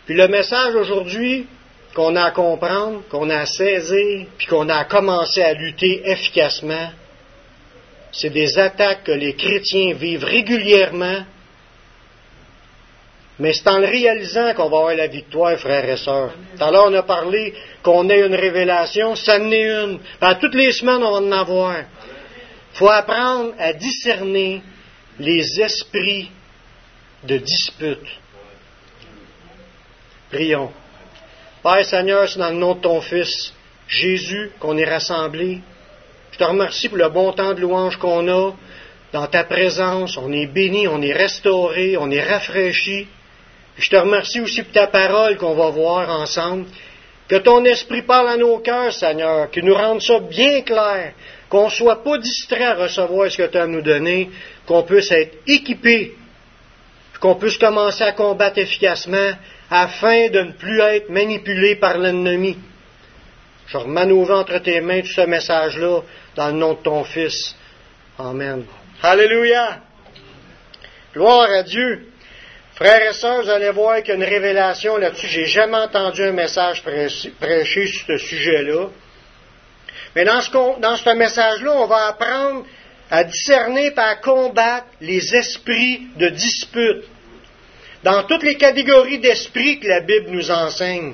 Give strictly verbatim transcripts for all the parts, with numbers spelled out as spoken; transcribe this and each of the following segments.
Puis le message aujourd'hui qu'on a à comprendre, qu'on a à saisir, puis qu'on a à commencer à lutter efficacement, c'est des attaques que les chrétiens vivent régulièrement, mais c'est en le réalisant qu'on va avoir la victoire, frères et sœurs. Tout à l'heure, on a parlé qu'on ait une révélation, ça en est une. À toutes les semaines, on va en avoir. Il faut apprendre à discerner les esprits de dispute. Prions. Père Seigneur, c'est dans le nom de ton Fils, Jésus, qu'on est rassemblés. Je te remercie pour le bon temps de louange qu'on a. Dans ta présence, on est béni, on est restauré, on est rafraîchi. Je te remercie aussi pour ta parole qu'on va voir ensemble. Que ton esprit parle à nos cœurs, Seigneur, qu'il nous rende ça bien clair, qu'on ne soit pas distrait à recevoir ce que tu as à nous donner, qu'on puisse être équipé, qu'on puisse commencer à combattre efficacement afin de ne plus être manipulé par l'ennemi. Je remanouvre entre tes mains tout ce message-là dans le nom de ton Fils. Amen. Alléluia! Gloire à Dieu! Frères et sœurs, vous allez voir qu'il y a une révélation là-dessus. J'ai jamais entendu un message prêché sur ce sujet-là. Mais dans ce, dans ce message-là, on va apprendre à discerner et à combattre les esprits de dispute. Dans toutes les catégories d'esprits que la Bible nous enseigne.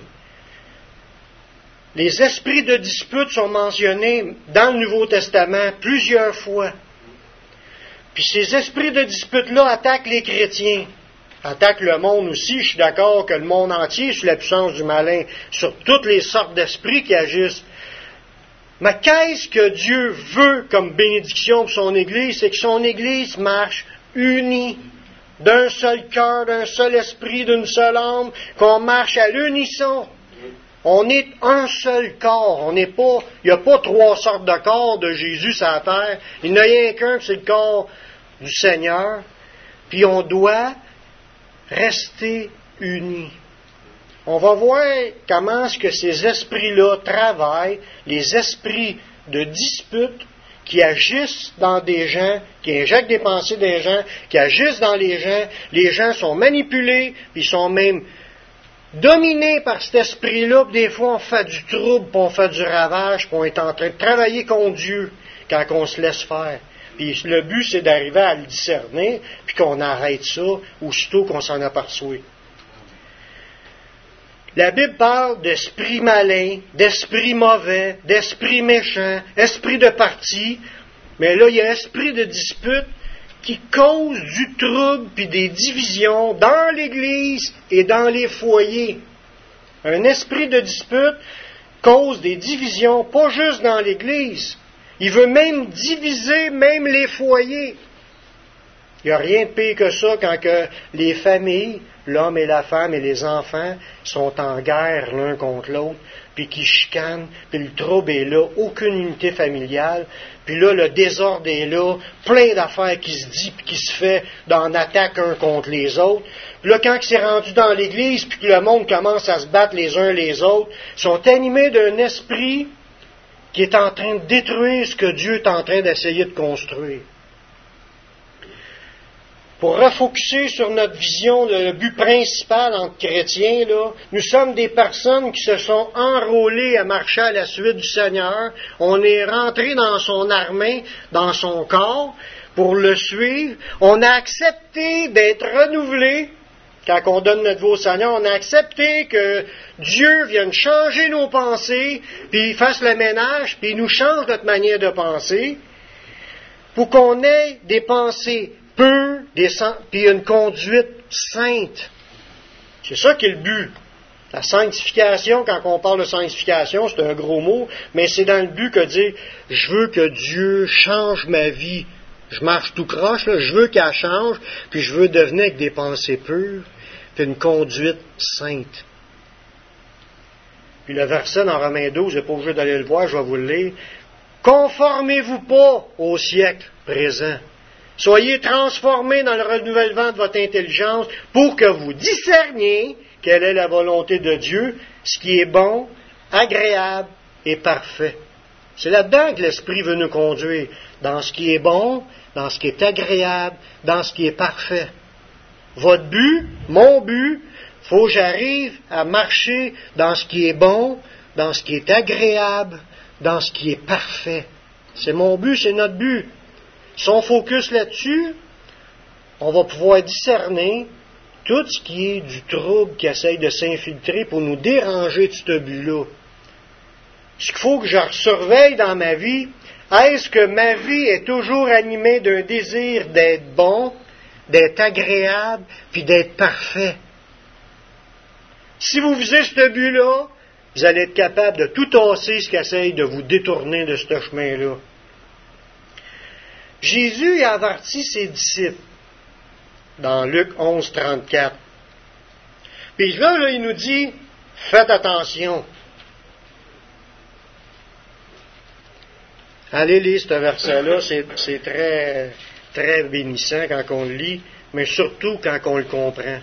Les esprits de dispute sont mentionnés dans le Nouveau Testament plusieurs fois. Puis ces esprits de dispute-là attaquent les chrétiens. Attaquent le monde aussi. Je suis d'accord que le monde entier est sous la puissance du malin, sur toutes les sortes d'esprits qui agissent. Mais qu'est-ce que Dieu veut comme bénédiction pour son Église? C'est que son Église marche unie, d'un seul cœur, d'un seul esprit, d'une seule âme, qu'on marche à l'unisson. On est un seul corps. On n'est pas, il n'y a pas trois sortes de corps de Jésus sur la terre. Il n'y en a rien qu'un, c'est le corps du Seigneur. Puis on doit rester unis. On va voir comment est-ce que ces esprits-là travaillent, les esprits de dispute qui agissent dans des gens, qui injectent des pensées des gens, qui agissent dans les gens. Les gens sont manipulés, puis ils sont même dominés par cet esprit-là, puis des fois on fait du trouble, puis on fait du ravage, puis on est en train de travailler contre Dieu quand on se laisse faire. Puis le but, c'est d'arriver à le discerner, puis qu'on arrête ça aussitôt qu'on s'en aperçoit. La Bible parle d'esprit malin, d'esprit mauvais, d'esprit méchant, esprit de parti, mais là, il y a esprit de dispute qui cause du trouble puis des divisions dans l'Église et dans les foyers. Un esprit de dispute cause des divisions, pas juste dans l'Église. Il veut même diviser même les foyers. Il n'y a rien de pire que ça quand que les familles, l'homme et la femme et les enfants sont en guerre l'un contre l'autre, puis qui chicanent, puis le trouble est là, aucune unité familiale, puis là, le désordre est là, plein d'affaires qui se dit puis qui se fait dans attaque un contre les autres. Puis là, quand c'est rendu dans l'Église, puis que le monde commence à se battre les uns les autres, ils sont animés d'un esprit qui est en train de détruire ce que Dieu est en train d'essayer de construire. Pour refocuser sur notre vision, le but principal entre chrétiens, là, nous sommes des personnes qui se sont enrôlées à marcher à la suite du Seigneur. On est rentré dans son armée, dans son corps, pour le suivre. On a accepté d'être renouvelé. Quand on donne notre vie au Seigneur, on a accepté que Dieu vienne changer nos pensées, puis il fasse le ménage, puis il nous change notre manière de penser, pour qu'on ait des pensées pures, des sen- puis une conduite sainte. C'est ça qui est le but. La sanctification, quand on parle de sanctification, c'est un gros mot, mais c'est dans le but que de dire, je veux que Dieu change ma vie. Je marche tout croche, là, je veux qu'elle change, puis je veux devenir avec des pensées pures, puis une conduite sainte. Puis le verset dans Romains douze, je n'ai pas obligé d'aller le voir, je vais vous le lire. Conformez-vous pas au siècle présent. Soyez transformés dans le renouvellement de votre intelligence pour que vous discerniez quelle est la volonté de Dieu, ce qui est bon, agréable et parfait. C'est là-dedans que l'Esprit veut nous conduire, dans ce qui est bon, dans ce qui est agréable, dans ce qui est parfait. Votre but, mon but, faut que j'arrive à marcher dans ce qui est bon, dans ce qui est agréable, dans ce qui est parfait. C'est mon but, c'est notre but. Si on focus là-dessus, on va pouvoir discerner tout ce qui est du trouble qui essaye de s'infiltrer pour nous déranger de ce but-là. Ce qu'il faut que je surveille dans ma vie, est-ce que ma vie est toujours animée d'un désir d'être bon, d'être agréable, puis d'être parfait? Si vous visez ce but-là, vous allez être capable de tout tasser ce qui essaye de vous détourner de ce chemin-là. Jésus a averti ses disciples dans Luc onze, trente-quatre. Puis là, là, il nous dit, faites attention. Allez lire ce verset-là, c'est, c'est très, très bénissant quand on le lit, mais surtout quand on le comprend.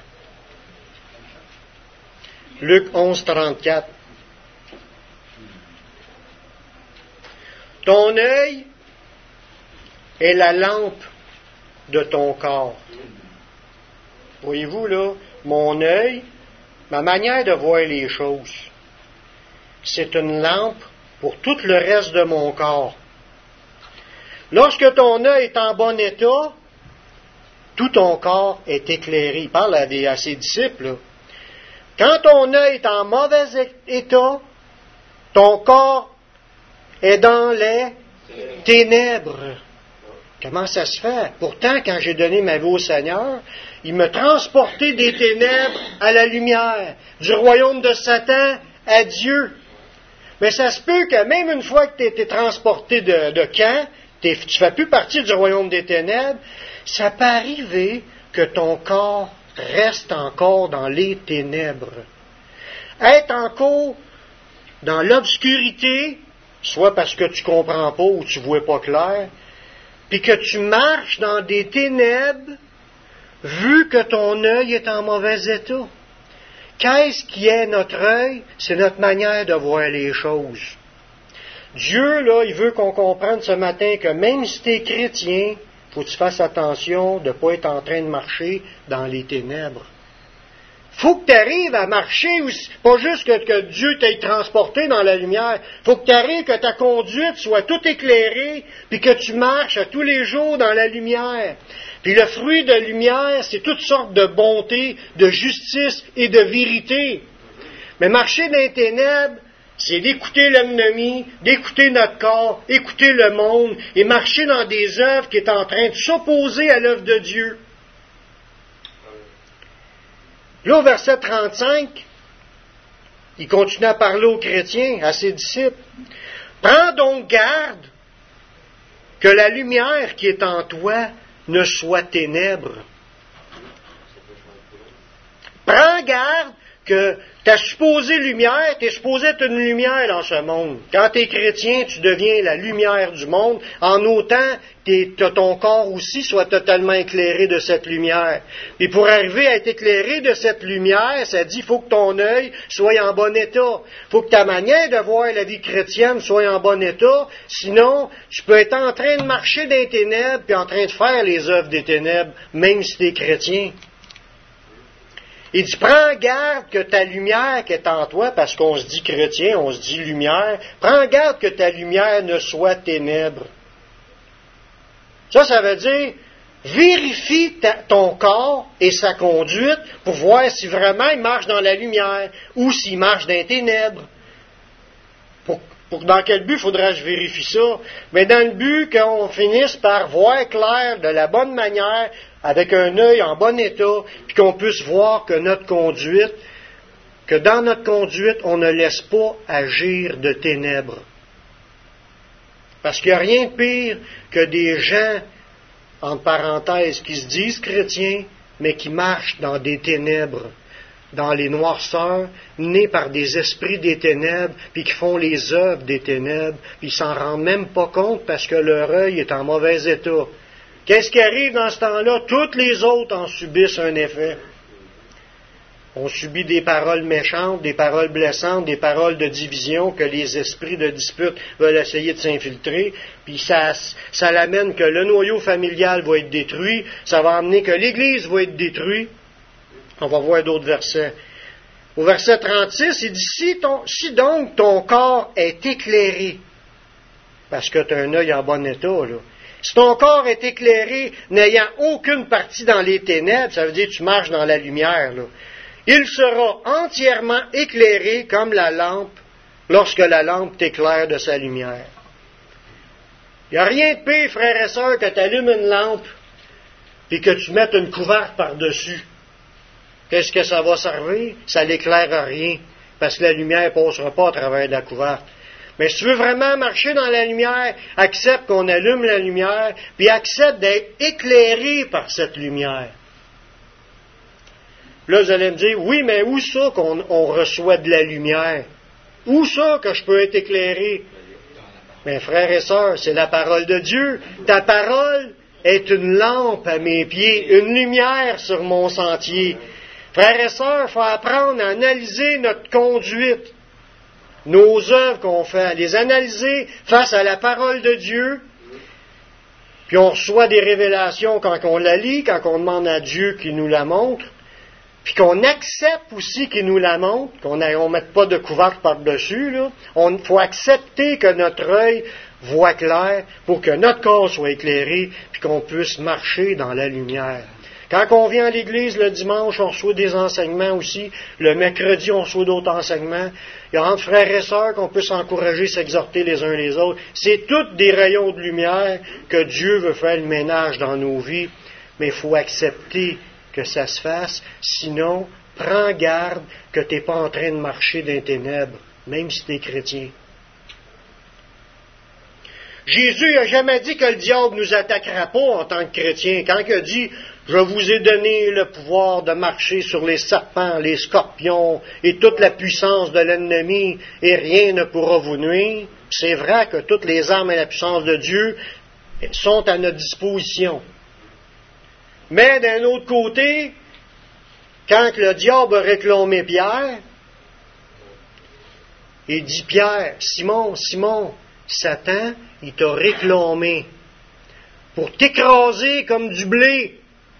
Luc onze, trente-quatre. Ton œil est la lampe de ton corps. Voyez-vous, là, mon œil, ma manière de voir les choses, c'est une lampe pour tout le reste de mon corps. Lorsque ton œil est en bon état, tout ton corps est éclairé. Il parle à, des, à ses disciples, là. Quand ton œil est en mauvais état, ton corps est dans les ténèbres. Comment ça se fait? Pourtant, quand j'ai donné ma vie au Seigneur, il m'a transporté des ténèbres à la lumière, du royaume de Satan à Dieu. Mais ça se peut que même une fois que tu as été transporté de, de camp, tu ne fais plus partie du royaume des ténèbres, ça peut arriver que ton corps reste encore dans les ténèbres. Être encore dans l'obscurité, soit parce que tu ne comprends pas ou tu ne vois pas clair, puis que tu marches dans des ténèbres, vu que ton œil est en mauvais état. Qu'est-ce qui est notre œil? C'est notre manière de voir les choses. Dieu, là, il veut qu'on comprenne ce matin que même si tu es chrétien, il faut que tu fasses attention de ne pas être en train de marcher dans les ténèbres. Il faut que tu arrives à marcher, aussi, pas juste que, que Dieu t'ait transporté dans la lumière. Il faut que tu arrives, que ta conduite soit toute éclairée, puis que tu marches à tous les jours dans la lumière. Puis le fruit de lumière, c'est toutes sortes de bonté, de justice et de vérité. Mais marcher dans les ténèbres, c'est d'écouter l'ennemi, d'écouter notre corps, écouter le monde, et marcher dans des œuvres qui sont en train de s'opposer à l'œuvre de Dieu. Là, au verset trente-cinq, il continue à parler aux chrétiens, à ses disciples. Prends donc garde que la lumière qui est en toi ne soit ténèbre. Prends garde que ta supposée lumière, tu es supposé être une lumière dans ce monde. Quand tu es chrétien, tu deviens la lumière du monde, en autant que ton corps aussi soit totalement éclairé de cette lumière. Et pour arriver à être éclairé de cette lumière, ça dit qu'il faut que ton œil soit en bon état. Il faut que ta manière de voir la vie chrétienne soit en bon état, sinon tu peux être en train de marcher dans les ténèbres puis en train de faire les œuvres des ténèbres, même si tu es chrétien. Il dit, prends garde que ta lumière qui est en toi, parce qu'on se dit chrétien, on se dit lumière, prends garde que ta lumière ne soit ténèbres. Ça, ça veut dire, vérifie ta, ton corps et sa conduite pour voir si vraiment il marche dans la lumière ou s'il marche dans les ténèbres. Pour, pour, dans quel but faudra que je vérifie ça? Mais dans le but qu'on finisse par voir clair de la bonne manière, avec un œil en bon état, puis qu'on puisse voir que notre conduite, que dans notre conduite, on ne laisse pas agir de ténèbres. Parce qu'il n'y a rien de pire que des gens, entre parenthèses, qui se disent chrétiens, mais qui marchent dans des ténèbres, dans les noirceurs, nés par des esprits des ténèbres, puis qui font les œuvres des ténèbres, puis ils s'en rendent même pas compte parce que leur œil est en mauvais état. Qu'est-ce qui arrive dans ce temps-là? Toutes les autres en subissent un effet. On subit des paroles méchantes, des paroles blessantes, des paroles de division que les esprits de dispute veulent essayer de s'infiltrer, puis ça, ça l'amène que le noyau familial va être détruit, ça va amener que l'Église va être détruite. On va voir d'autres versets. Au verset trente-six, il dit, si, ton, si donc ton corps est éclairé, parce que tu as un œil en bon état, là. Si ton corps est éclairé, n'ayant aucune partie dans les ténèbres, ça veut dire que tu marches dans la lumière, là. Il sera entièrement éclairé comme la lampe lorsque la lampe t'éclaire de sa lumière. Il n'y a rien de pire, frères et sœurs, que tu allumes une lampe et que tu mettes une couverte par-dessus. Qu'est-ce que ça va servir? Ça n'éclaire rien, parce que la lumière ne passera pas à travers la couverte. Mais si tu veux vraiment marcher dans la lumière, accepte qu'on allume la lumière, puis accepte d'être éclairé par cette lumière. Là, vous allez me dire, oui, mais où ça qu'on on reçoit de la lumière? Où ça que je peux être éclairé? Mes frères et sœurs, c'est la parole de Dieu. Ta parole est une lampe à mes pieds, une lumière sur mon sentier. Frères et sœurs, il faut apprendre à analyser notre conduite, nos œuvres qu'on fait, à les analyser face à la parole de Dieu. Puis on reçoit des révélations quand on la lit, quand on demande à Dieu qu'il nous la montre. Puis qu'on accepte aussi qu'il nous la montre, qu'on ne mette pas de couvercle par-dessus. Il faut accepter que notre œil voit clair pour que notre corps soit éclairé puis qu'on puisse marcher dans la lumière. Quand on vient à l'église le dimanche, on reçoit des enseignements aussi. Le mercredi, on reçoit d'autres enseignements. Il y a entre frères et sœurs qu'on peut s'encourager, s'exhorter les uns les autres. C'est tous des rayons de lumière que Dieu veut faire le ménage dans nos vies. Mais il faut accepter que ça se fasse. Sinon, prends garde que tu n'es pas en train de marcher dans les ténèbres, même si tu es chrétien. Jésus n'a jamais dit que le diable ne nous attaquera pas en tant que chrétien. Quand il a dit « Je vous ai donné le pouvoir de marcher sur les serpents, les scorpions et toute la puissance de l'ennemi, et rien ne pourra vous nuire », c'est vrai que toutes les armes et la puissance de Dieu sont à notre disposition. Mais d'un autre côté, quand le diable a réclamé Pierre, il dit « Pierre, Simon, Simon, Satan, il t'a réclamé pour t'écraser comme du blé. »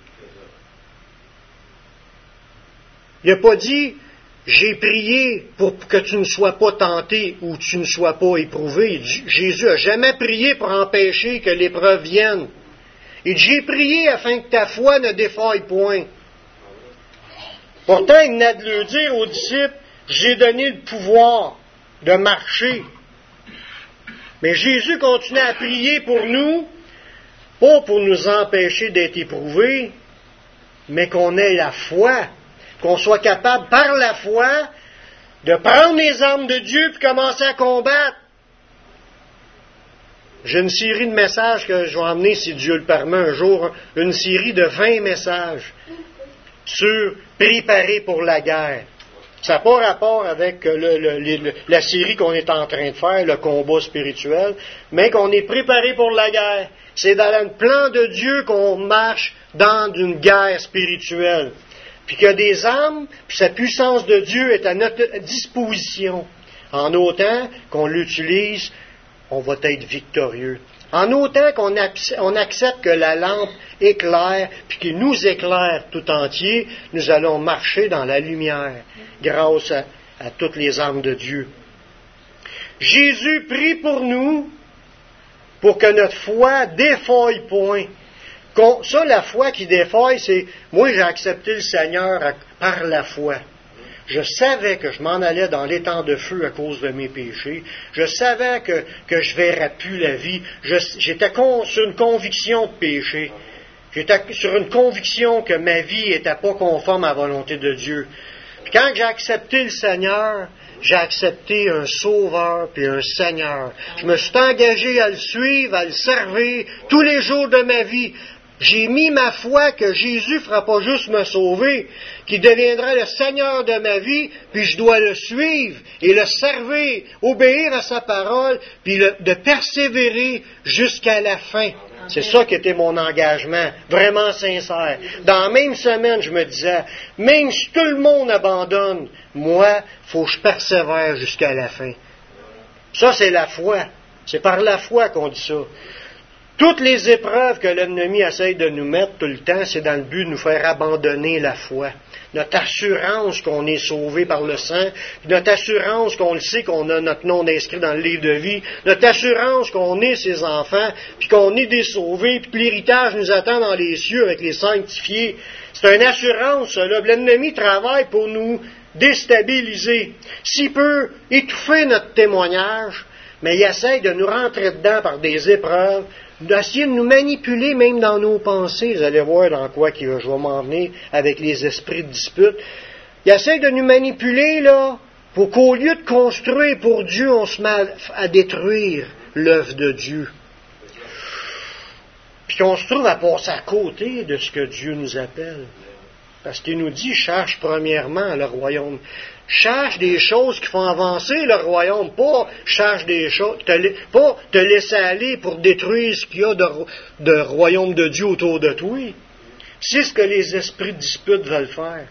Il n'a pas dit « J'ai prié pour que tu ne sois pas tenté ou tu ne sois pas éprouvé. » Jésus n'a jamais prié pour empêcher que l'épreuve vienne. Il dit « J'ai prié afin que ta foi ne défaille point. » Pourtant, il n'a de le dire aux disciples « J'ai donné le pouvoir de marcher. » Mais Jésus continue à prier pour nous, pas pour nous empêcher d'être éprouvés, mais qu'on ait la foi, qu'on soit capable, par la foi, de prendre les armes de Dieu et commencer à combattre. J'ai une série de messages que je vais emmener, si Dieu le permet, un jour, une série de vingt messages sur préparer pour la guerre. Ça n'a pas rapport avec le, le, le, la série qu'on est en train de faire, le combat spirituel, mais qu'on est préparé pour la guerre. C'est dans le plan de Dieu qu'on marche dans une guerre spirituelle. Puis qu'il y a des armes, puis sa puissance de Dieu est à notre disposition. En autant qu'on l'utilise, on va être victorieux. En autant qu'on accepte que la lampe éclaire, puis qu'il nous éclaire tout entier, nous allons marcher dans la lumière, grâce à, à toutes les armes de Dieu. Jésus prie pour nous, pour que notre foi défaille point. Ça, la foi qui défaille, c'est, moi j'ai accepté le Seigneur par la foi. Je savais que je m'en allais dans l'étang de feu à cause de mes péchés. Je savais que, que je ne verrais plus la vie. Je, j'étais con, sur une conviction de péché. J'étais sur une conviction que ma vie n'était pas conforme à la volonté de Dieu. Puis quand j'ai accepté le Seigneur, j'ai accepté un Sauveur puis un Seigneur. Je me suis engagé à le suivre, à le servir tous les jours de ma vie. J'ai mis ma foi que Jésus ne fera pas juste me sauver, qu'il deviendra le Seigneur de ma vie, puis je dois le suivre et le servir, obéir à sa parole, puis le, de persévérer jusqu'à la fin. C'est ça qui était mon engagement, vraiment sincère. Dans la même semaine, je me disais, même si tout le monde abandonne, moi, il faut que je persévère jusqu'à la fin. Ça, c'est la foi. C'est par la foi qu'on dit ça. Toutes les épreuves que l'ennemi essaye de nous mettre tout le temps, c'est dans le but de nous faire abandonner la foi. Notre assurance qu'on est sauvé par le sang, notre assurance qu'on le sait qu'on a notre nom inscrit dans le livre de vie, notre assurance qu'on est ses enfants, puis qu'on est des sauvés, puis que l'héritage nous attend dans les cieux avec les sanctifiés. C'est une assurance, là. L'ennemi travaille pour nous déstabiliser. S'il peut étouffer notre témoignage, mais il essaie de nous rentrer dedans par des épreuves, d'essayer de nous manipuler même dans nos pensées. Vous allez voir dans quoi que je vais m'en venir avec les esprits de dispute. Il essaie de nous manipuler, là, pour qu'au lieu de construire pour Dieu, on se met à détruire l'œuvre de Dieu. Puis qu'on se trouve à passer à côté de ce que Dieu nous appelle. Parce qu'il nous dit, cherche premièrement le royaume. Cherche des choses qui font avancer le royaume, pas cherche des choses, te, pas te laisser aller pour détruire ce qu'il y a de, de royaume de Dieu autour de toi. C'est ce que les esprits de dispute veulent faire.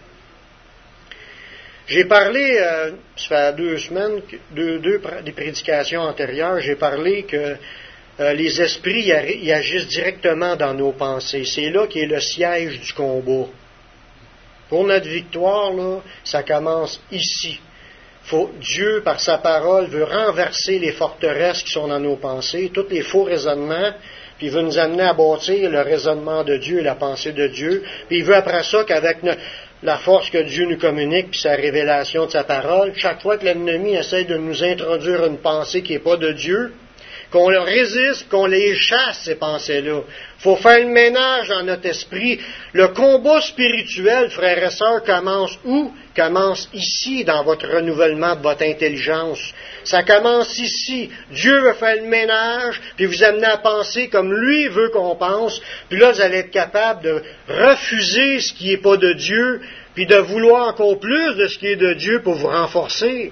J'ai parlé, euh, ça fait deux semaines, deux, deux des prédications antérieures, j'ai parlé que euh, les esprits ils agissent directement dans nos pensées. C'est là qu'est le siège du combat. Pour notre victoire, là, ça commence ici. Faut, Dieu, par sa parole, veut renverser les forteresses qui sont dans nos pensées, tous les faux raisonnements, puis il veut nous amener à bâtir le raisonnement de Dieu et la pensée de Dieu. Puis il veut après ça qu'avec no, la force que Dieu nous communique, puis sa révélation de sa parole, chaque fois que l'ennemi essaie de nous introduire une pensée qui n'est pas de Dieu, qu'on le résiste, qu'on les chasse, ces pensées-là. Il faut faire le ménage dans notre esprit. Le combat spirituel, frères et sœurs, commence où? Commence ici, dans votre renouvellement de votre intelligence. Ça commence ici. Dieu veut faire le ménage, puis vous amener à penser comme lui veut qu'on pense. Puis là, vous allez être capable de refuser ce qui n'est pas de Dieu, puis de vouloir encore plus de ce qui est de Dieu pour vous renforcer.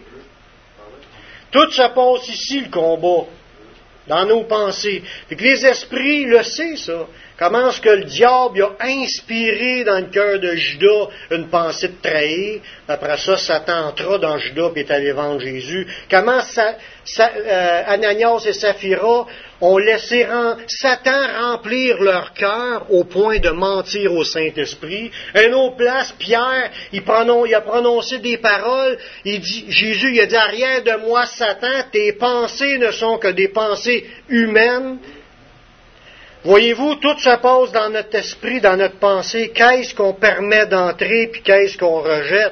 Tout se passe ici, le combat. Dans nos pensées. Fait que les esprits le savent, ça. Comment est-ce que le diable a inspiré dans le cœur de Judas une pensée de trahir. Après ça, Satan entra dans Judas et est allé vendre Jésus. Comment ça, ça, euh, Ananias et Saphira ont laissé ren, Satan remplir leur cœur au point de mentir au Saint-Esprit. À une autre place, Pierre, il, prononce, il a prononcé des paroles. Il dit, Jésus il a dit, arrière de moi, Satan, tes pensées ne sont que des pensées humaines. Voyez-vous, tout se passe dans notre esprit, dans notre pensée. Qu'est-ce qu'on permet d'entrer, puis qu'est-ce qu'on rejette?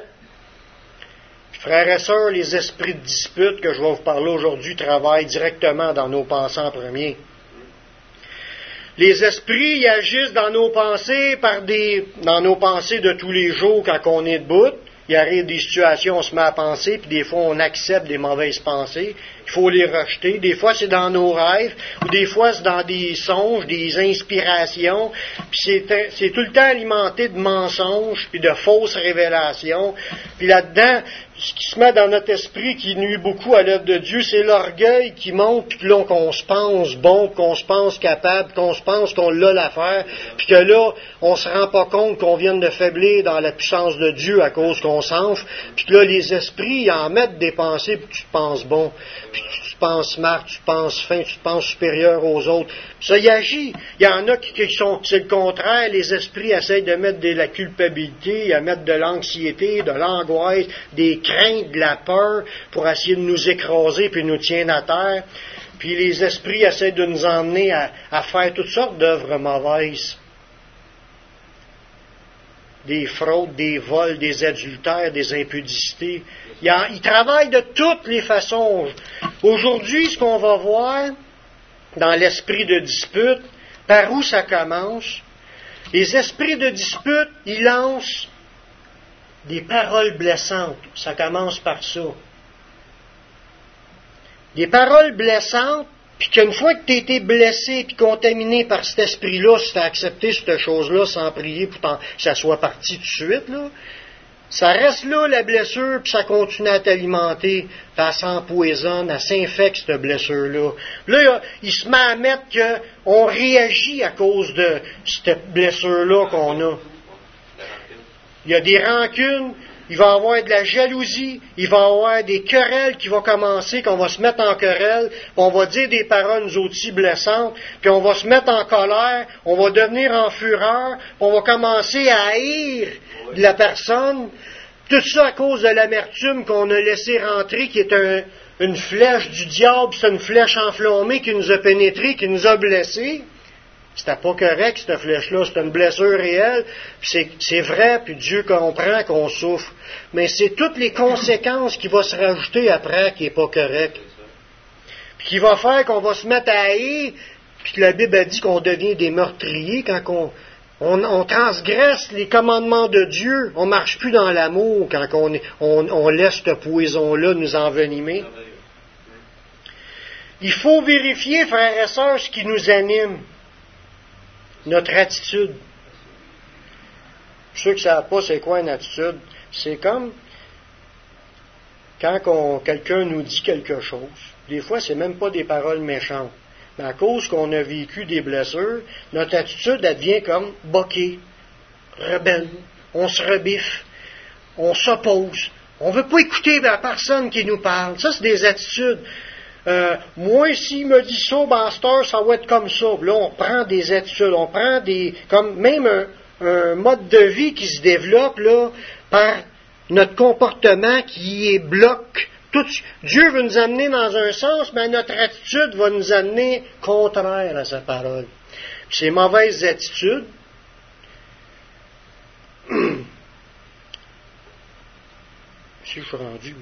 Frères et sœurs, les esprits de dispute que je vais vous parler aujourd'hui travaillent directement dans nos pensées en premier. Les esprits ils agissent dans nos pensées par des, dans nos pensées de tous les jours quand on est debout. Il arrive des situations, on se met à penser, puis des fois on accepte des mauvaises pensées. Il faut les rejeter. Des fois c'est dans nos rêves, ou des fois c'est dans des songes, des inspirations. Puis c'est, c'est tout le temps alimenté de mensonges, puis de fausses révélations. Puis là-dedans, ce qui se met dans notre esprit qui nuit beaucoup à l'œuvre de Dieu, c'est l'orgueil qui monte, puis là qu'on se pense bon, qu'on se pense capable, qu'on se pense qu'on l'a l'affaire, puis que là, on ne se rend pas compte qu'on vient de faiblir dans la puissance de Dieu à cause qu'on s'enfle, puis que là, les esprits ils en mettent des pensées, puis tu te penses bon, puis tu te penses smart, tu te penses fin, tu te penses supérieur aux autres. Puis ça y agit. Il y en a qui, qui sont, c'est le contraire, les esprits essayent de mettre de la culpabilité, à mettre de l'anxiété, de l'angoisse, des crainte, de la peur, pour essayer de nous écraser puis nous tiendre à terre. Puis les esprits essaient de nous emmener à, à faire toutes sortes d'œuvres mauvaises. Des fraudes, des vols, des adultères, des impudicités. Ils, en, ils travaillent de toutes les façons. Aujourd'hui, ce qu'on va voir dans l'esprit de dispute, par où ça commence, les esprits de dispute, ils lancent des paroles blessantes. Ça commence par ça. Des paroles blessantes, puis qu'une fois que tu as été blessé puis contaminé par cet esprit-là, si tu as accepté cette chose-là sans prier pour que ça soit parti tout de suite, là, ça reste là, la blessure, puis ça continue à t'alimenter, puis elle s'empoisonne, elle s'infecte, cette blessure-là. Là, il se met à mettre qu'on réagit à cause de cette blessure-là qu'on a. Il y a des rancunes. il va y avoir de la jalousie, il va y avoir des querelles qui vont commencer, qu'on va se mettre en querelle, puis on va dire des paroles nous aussi blessantes, puis on va se mettre en colère, on va devenir en fureur, puis on va commencer à haïr de la personne. Tout ça à cause de l'amertume qu'on a laissé rentrer, qui est un, une flèche du diable, c'est une flèche enflammée qui nous a pénétrés, qui nous a blessés. C'était pas correct, cette flèche-là, c'est une blessure réelle, puis c'est, c'est vrai, puis Dieu comprend qu'on souffre. Mais c'est toutes les conséquences qui vont se rajouter après qui n'est pas correct. Puis qui va faire qu'on va se mettre à haïr, puis que la Bible a dit qu'on devient des meurtriers quand on, on, on transgresse les commandements de Dieu. On ne marche plus dans l'amour quand on, on, on laisse ce poison-là nous envenimer. Il faut vérifier, frères et sœurs, ce qui nous anime. Notre attitude. Ceux qui ne savent pas c'est quoi une attitude, c'est comme quand on, quelqu'un nous dit quelque chose. Des fois, c'est même pas des paroles méchantes. Mais à cause qu'on a vécu des blessures, notre attitude elle devient comme boquée, rebelle. On se rebiffe, on s'oppose. On ne veut pas écouter la personne qui nous parle. Ça, c'est des attitudes. Euh, moi, s'il me dit ça, ben, à cette heure, ça va être comme ça. Là, on prend des attitudes, on prend des, comme même un, un mode de vie qui se développe, là, par notre comportement qui est bloc. Tout, Dieu veut nous amener dans un sens, mais notre attitude va nous amener contraire à sa parole. Puis ces mauvaises attitudes, si je suis rendu,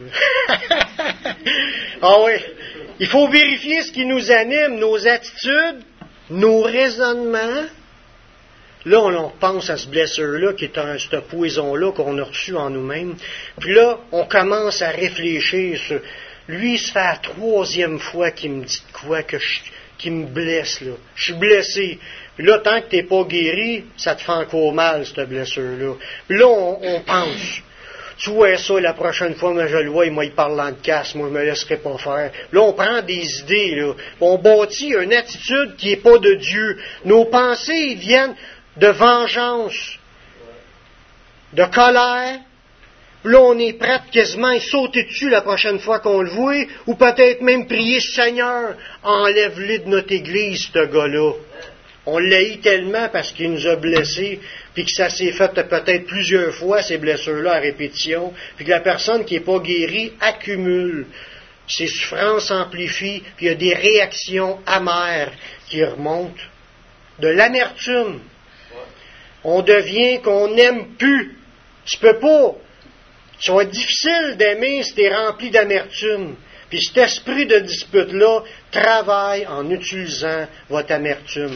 ah oui, il faut vérifier ce qui nous anime, nos attitudes, nos raisonnements. Là, on pense à ce blessure-là, qui est un, ce poison-là qu'on a reçu en nous-mêmes. Puis là, on commence à réfléchir sur... Lui, ça fait la troisième fois qu'il me dit de quoi, que je, qu'il me blesse, là. Je suis blessé. Puis là, tant que tu n'es pas guéri, ça te fait encore mal, cette blessure-là. Puis là, on, on pense... Tu vois ça, la prochaine fois, moi, je le vois, moi, il parle en casse, moi, je me laisserai pas faire. Là, on prend des idées, là. On bâtit une attitude qui n'est pas de Dieu. Nos pensées, ils viennent de vengeance, de colère. Là, on est prêt quasiment à sauter dessus la prochaine fois qu'on le voit, ou peut-être même prier, Seigneur, enlève-le de notre église, ce gars-là. On l'haït tellement parce qu'il nous a blessés, puis que ça s'est fait peut-être plusieurs fois, ces blessures-là, à répétition, puis que la personne qui n'est pas guérie accumule. Ses souffrances s'amplifient, puis il y a des réactions amères qui remontent. De l'amertume. On devient qu'on n'aime plus. Tu peux pas. Ça va être difficile d'aimer si tu es rempli d'amertume. Puis cet esprit de dispute-là travaille en utilisant votre amertume.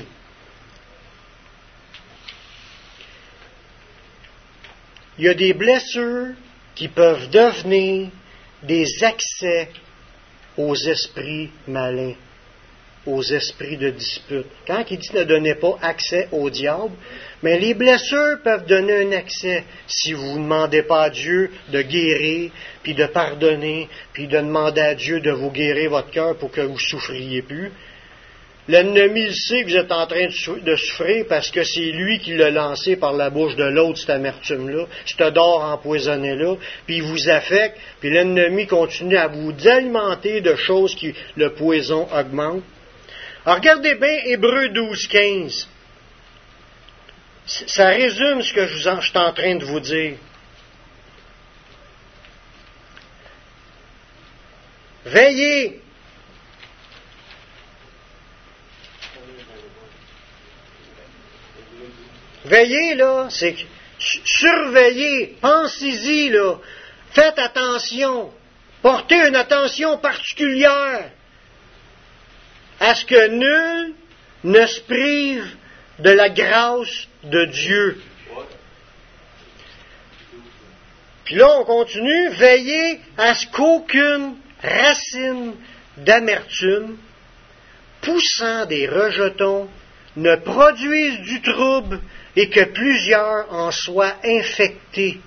Il y a des blessures qui peuvent devenir des accès aux esprits malins, aux esprits de dispute. Quand il dit ne donnez pas accès au diable, mais les blessures peuvent donner un accès si vous ne demandez pas à Dieu de guérir, puis de pardonner, puis de demander à Dieu de vous guérir votre cœur pour que vous ne souffriez plus. L'ennemi, il sait que vous êtes en train de souffrir parce que c'est lui qui l'a lancé par la bouche de l'autre, cette amertume-là, cet odeur empoisonné-là, puis il vous affecte, puis l'ennemi continue à vous alimenter de choses qui le poison augmente. Alors regardez bien Hébreux douze, quinze. Ça résume ce que je, vous en, je suis en train de vous dire. Veillez. Veillez, là, c'est surveillez, pensez-y, là, faites attention, portez une attention particulière à ce que nul ne se prive de la grâce de Dieu. Puis là, on continue, veillez à ce qu'aucune racine d'amertume, poussant des rejetons, ne produise du trouble et que plusieurs en soient infectés.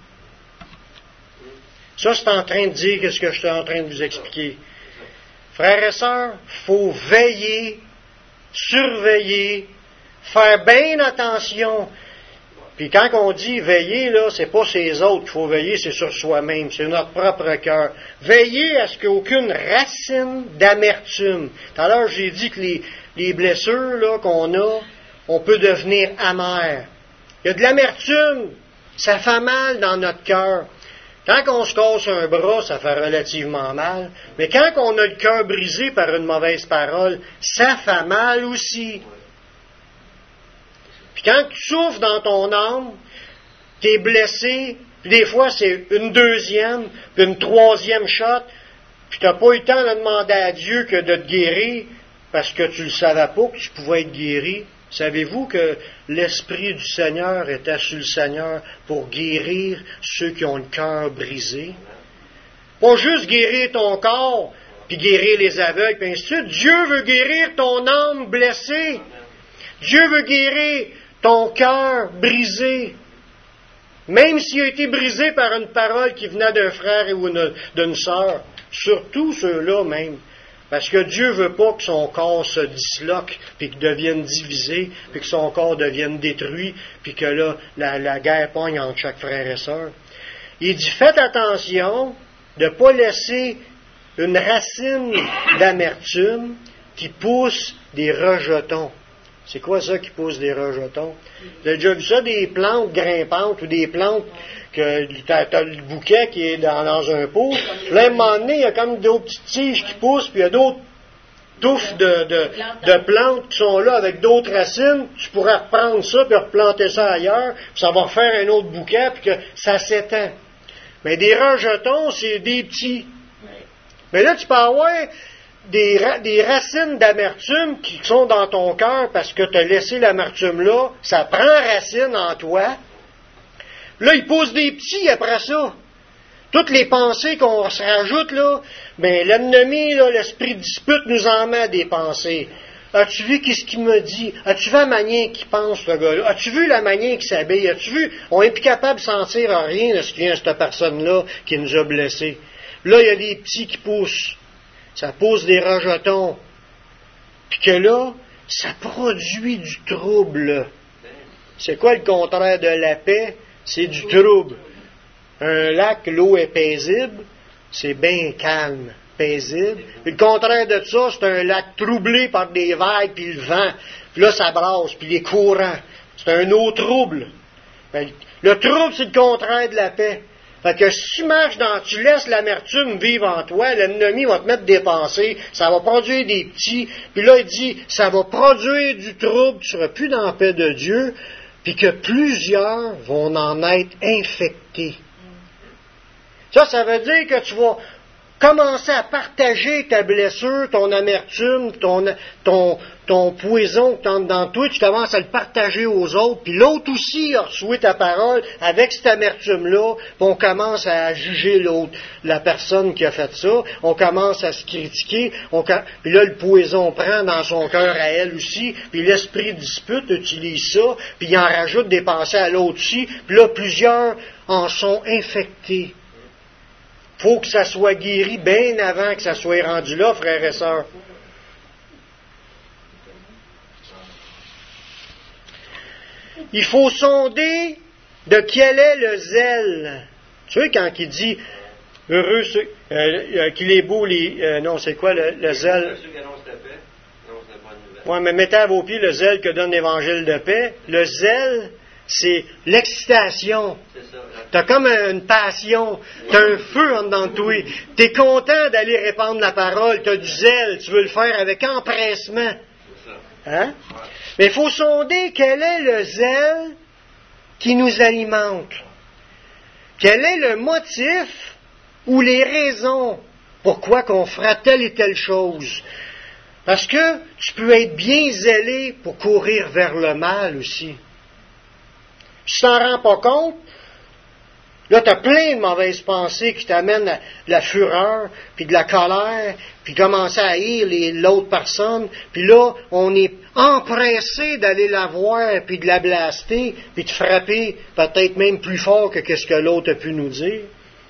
Ça, c'est en train de dire ce que je suis en train de vous expliquer. Frères et sœurs, il faut veiller, surveiller, faire bien attention. Puis quand on dit veiller, là, c'est pas sur les autres qu'il faut veiller, c'est sur soi-même, c'est notre propre cœur. Veiller à ce qu'il n'y ait aucune racine d'amertume. Tout à l'heure, j'ai dit que les, les blessures là, qu'on a, on peut devenir amer. Il y a de l'amertume, ça fait mal dans notre cœur. Quand on se casse un bras, ça fait relativement mal. Mais quand on a le cœur brisé par une mauvaise parole, ça fait mal aussi. Puis quand tu souffres dans ton âme, tu es blessé, puis des fois c'est une deuxième, puis une troisième shot, puis tu n'as pas eu le temps de demander à Dieu que de te guérir, parce que tu ne le savais pas que tu pouvais être guéri. Savez-vous que l'Esprit du Seigneur était sur le Seigneur pour guérir ceux qui ont le cœur brisé? Pas juste guérir ton corps, puis guérir les aveugles, puis ainsi de suite. Dieu veut guérir ton âme blessée. Dieu veut guérir ton cœur brisé. Même s'il a été brisé par une parole qui venait d'un frère ou une, d'une sœur. Surtout ceux-là même. Parce que Dieu ne veut pas que son corps se disloque, puis qu'il devienne divisé, puis que son corps devienne détruit, puis que là, la, la guerre pogne entre chaque frère et sœur. Il dit, faites attention de ne pas laisser une racine d'amertume qui pousse des rejetons. C'est quoi ça qui pousse des rejetons? Vous avez déjà vu ça, des plantes grimpantes ou des plantes que tu as le bouquet qui est dans, dans un pot. Là, à un moment donné, il y a comme d'autres petites tiges qui poussent, puis il y a d'autres touffes de, de, de plantes qui sont là avec d'autres racines. Tu pourrais reprendre ça puis replanter ça ailleurs, puis ça va refaire un autre bouquet, puis que ça s'étend. Mais des rejetons, c'est des petits. Mais là, tu peux avoir Des, ra- des racines d'amertume qui sont dans ton cœur parce que tu as laissé l'amertume là, ça prend racine en toi. Là, il pose des petits après ça. Toutes les pensées qu'on se rajoute, là, ben, l'ennemi, là, l'esprit de dispute nous en met des pensées. As-tu vu qu'est-ce qu'il me dit? As-tu vu la manière qu'il pense, ce gars-là? As-tu vu la manière qu'il s'habille? As-tu vu? On n'est plus capable de sentir rien de ce qui vient de cette personne-là qui nous a blessés. Là, il y a des petits qui poussent. Ça pose des rejetons. Puis que là, ça produit du trouble. C'est quoi le contraire de la paix? C'est du trouble. Un lac, l'eau est paisible, c'est bien calme, paisible. Puis le contraire de ça, c'est un lac troublé par des vagues, puis le vent. Puis là, ça brasse, puis les courants. C'est un eau trouble. Le trouble, c'est le contraire de la paix. Fait que si tu marches dans, tu laisses l'amertume vivre en toi, l'ennemi va te mettre des pensées, ça va produire des petits, puis là il dit, ça va produire du trouble, tu ne seras plus dans la paix de Dieu, puis que plusieurs vont en être infectés. Ça, ça veut dire que tu vas commencer à partager ta blessure, ton amertume, ton, ton, ton poison que tu as dans toi, tu commences à le partager aux autres, puis l'autre aussi a reçu ta parole avec cette amertume-là, puis on commence à juger l'autre, la personne qui a fait ça, on commence à se critiquer, on, puis là le poison prend dans son cœur à elle aussi, puis l'esprit de dispute utilise ça, puis il en rajoute des pensées à l'autre aussi, puis là plusieurs en sont infectés. Il faut que ça soit guéri bien avant que ça soit rendu là, frères et sœurs. Il faut sonder de quel est le zèle. Tu sais, quand il dit heureux ceux, euh, qu'il est beau, les, euh, non, c'est quoi le, le zèle? Oui, mais mettez à vos pieds le zèle que donne l'Évangile de paix. Le zèle, c'est l'excitation. Tu as comme une passion, tu as un feu en dedans de toi. Tu es content d'aller répandre la parole, tu as du zèle, tu veux le faire avec empressement. Hein? Mais il faut sonder quel est le zèle qui nous alimente. Quel est le motif ou les raisons pourquoi qu'on fera telle et telle chose. Parce que tu peux être bien zélé pour courir vers le mal aussi. Si tu t'en rends pas compte, là, tu as plein de mauvaises pensées qui t'amènent à de la fureur, puis de la colère, puis commencer à haïr les, l'autre personne. Puis là, on est empressé d'aller la voir, puis de la blaster, puis de frapper peut-être même plus fort que ce que l'autre a pu nous dire.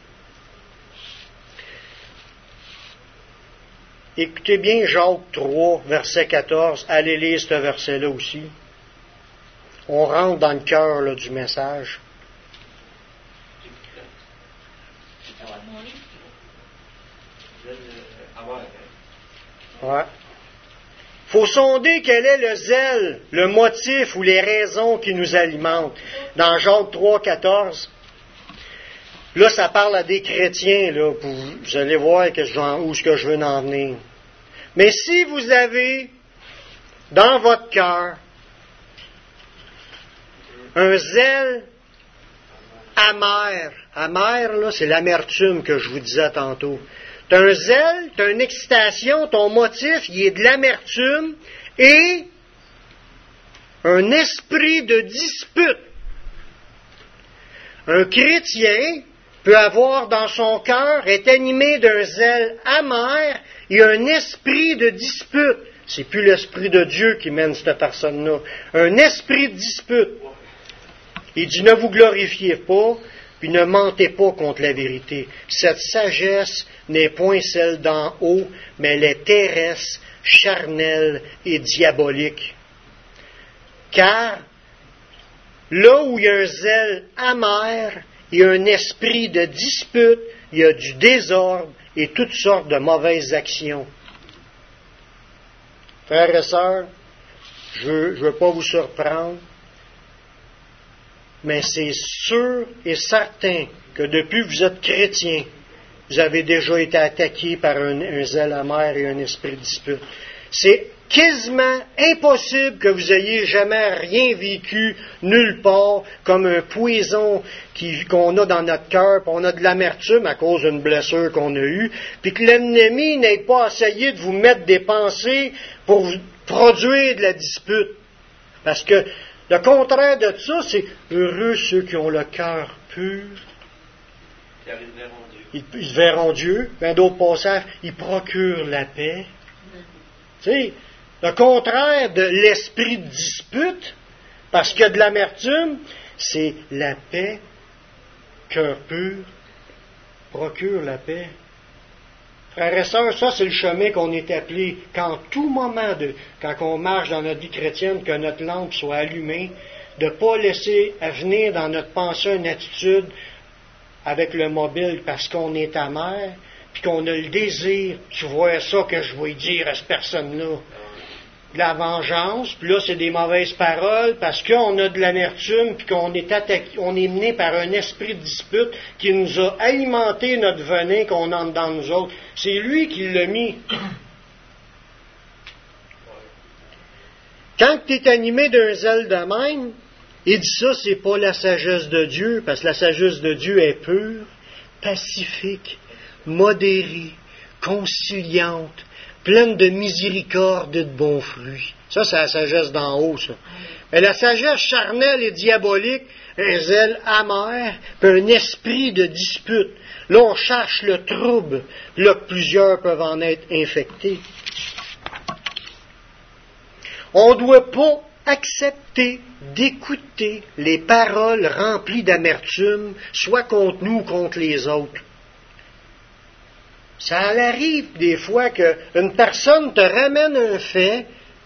Écoutez bien Jacques trois, verset quatorze. Allez lire ce verset-là aussi. on rentre dans le cœur là, du message. Ouais. Faut sonder quel est le zèle, le motif ou les raisons qui nous alimentent. Dans Jacques trois, quatorze, là, ça parle à des chrétiens, là, pour, vous allez voir que je, où ce que je veux en venir. Mais si vous avez dans votre cœur un zèle amer, amer, là, c'est l'amertume que je vous disais tantôt. Tu as un zèle, tu as une excitation, ton motif, il est de l'amertume et un esprit de dispute. Un chrétien peut avoir dans son cœur, est animé d'un zèle amer et un esprit de dispute. C'est plus l'esprit de Dieu qui mène cette personne-là. Un esprit de dispute. Il dit, ne vous glorifiez pas, puis ne mentez pas contre la vérité. Cette sagesse n'est point celle d'en haut, mais elle est terrestre, charnelle et diabolique. Car là où il y a un zèle amer, il y a un esprit de dispute, il y a du désordre et toutes sortes de mauvaises actions. Frères et sœurs, je ne veux pas vous surprendre, mais c'est sûr et certain que depuis que vous êtes chrétien, vous avez déjà été attaqué par un, un zèle amer et un esprit de dispute. C'est quasiment impossible que vous ayez jamais rien vécu nulle part comme un poison qui, qu'on a dans notre cœur, puis on a de l'amertume à cause d'une blessure qu'on a eue, puis que l'ennemi n'ait pas essayé de vous mettre des pensées pour vous produire de la dispute. Parce que le contraire de ça, c'est heureux ceux qui ont le cœur pur. Ils, ils verront Dieu. Dans d'autres passages, ils procurent la paix. Tu sais, le contraire de l'esprit de dispute, parce qu'il y a de l'amertume, c'est la paix, cœur pur, procure la paix. Frères et sœurs, ça c'est le chemin qu'on est appelé qu'en tout moment, de, quand on marche dans notre vie chrétienne, que notre lampe soit allumée, de ne pas laisser venir dans notre pensée une attitude avec le mobile parce qu'on est amer, puis qu'on a le désir, tu vois ça que je vais dire à cette personne-là, de la vengeance, puis là c'est des mauvaises paroles, parce qu'on a de l'amertume, puis qu'on est attaqué, on est mené par un esprit de dispute qui nous a alimenté notre venin qu'on entre dans nous autres. C'est lui qui l'a mis. Quand tu es animé d'un zèle de même, il dit ça, c'est pas la sagesse de Dieu, parce que la sagesse de Dieu est pure, pacifique, modérée, conciliante, pleine de miséricorde et de bons fruits. Ça, c'est la sagesse d'en haut, ça. Mais la sagesse charnelle et diabolique, un zèle amer, puis un esprit de dispute. Là, on cherche le trouble. Là, plusieurs peuvent en être infectés. On ne doit pas accepter d'écouter les paroles remplies d'amertume, soit contre nous ou contre les autres. Ça arrive des fois qu'une personne te ramène un fait,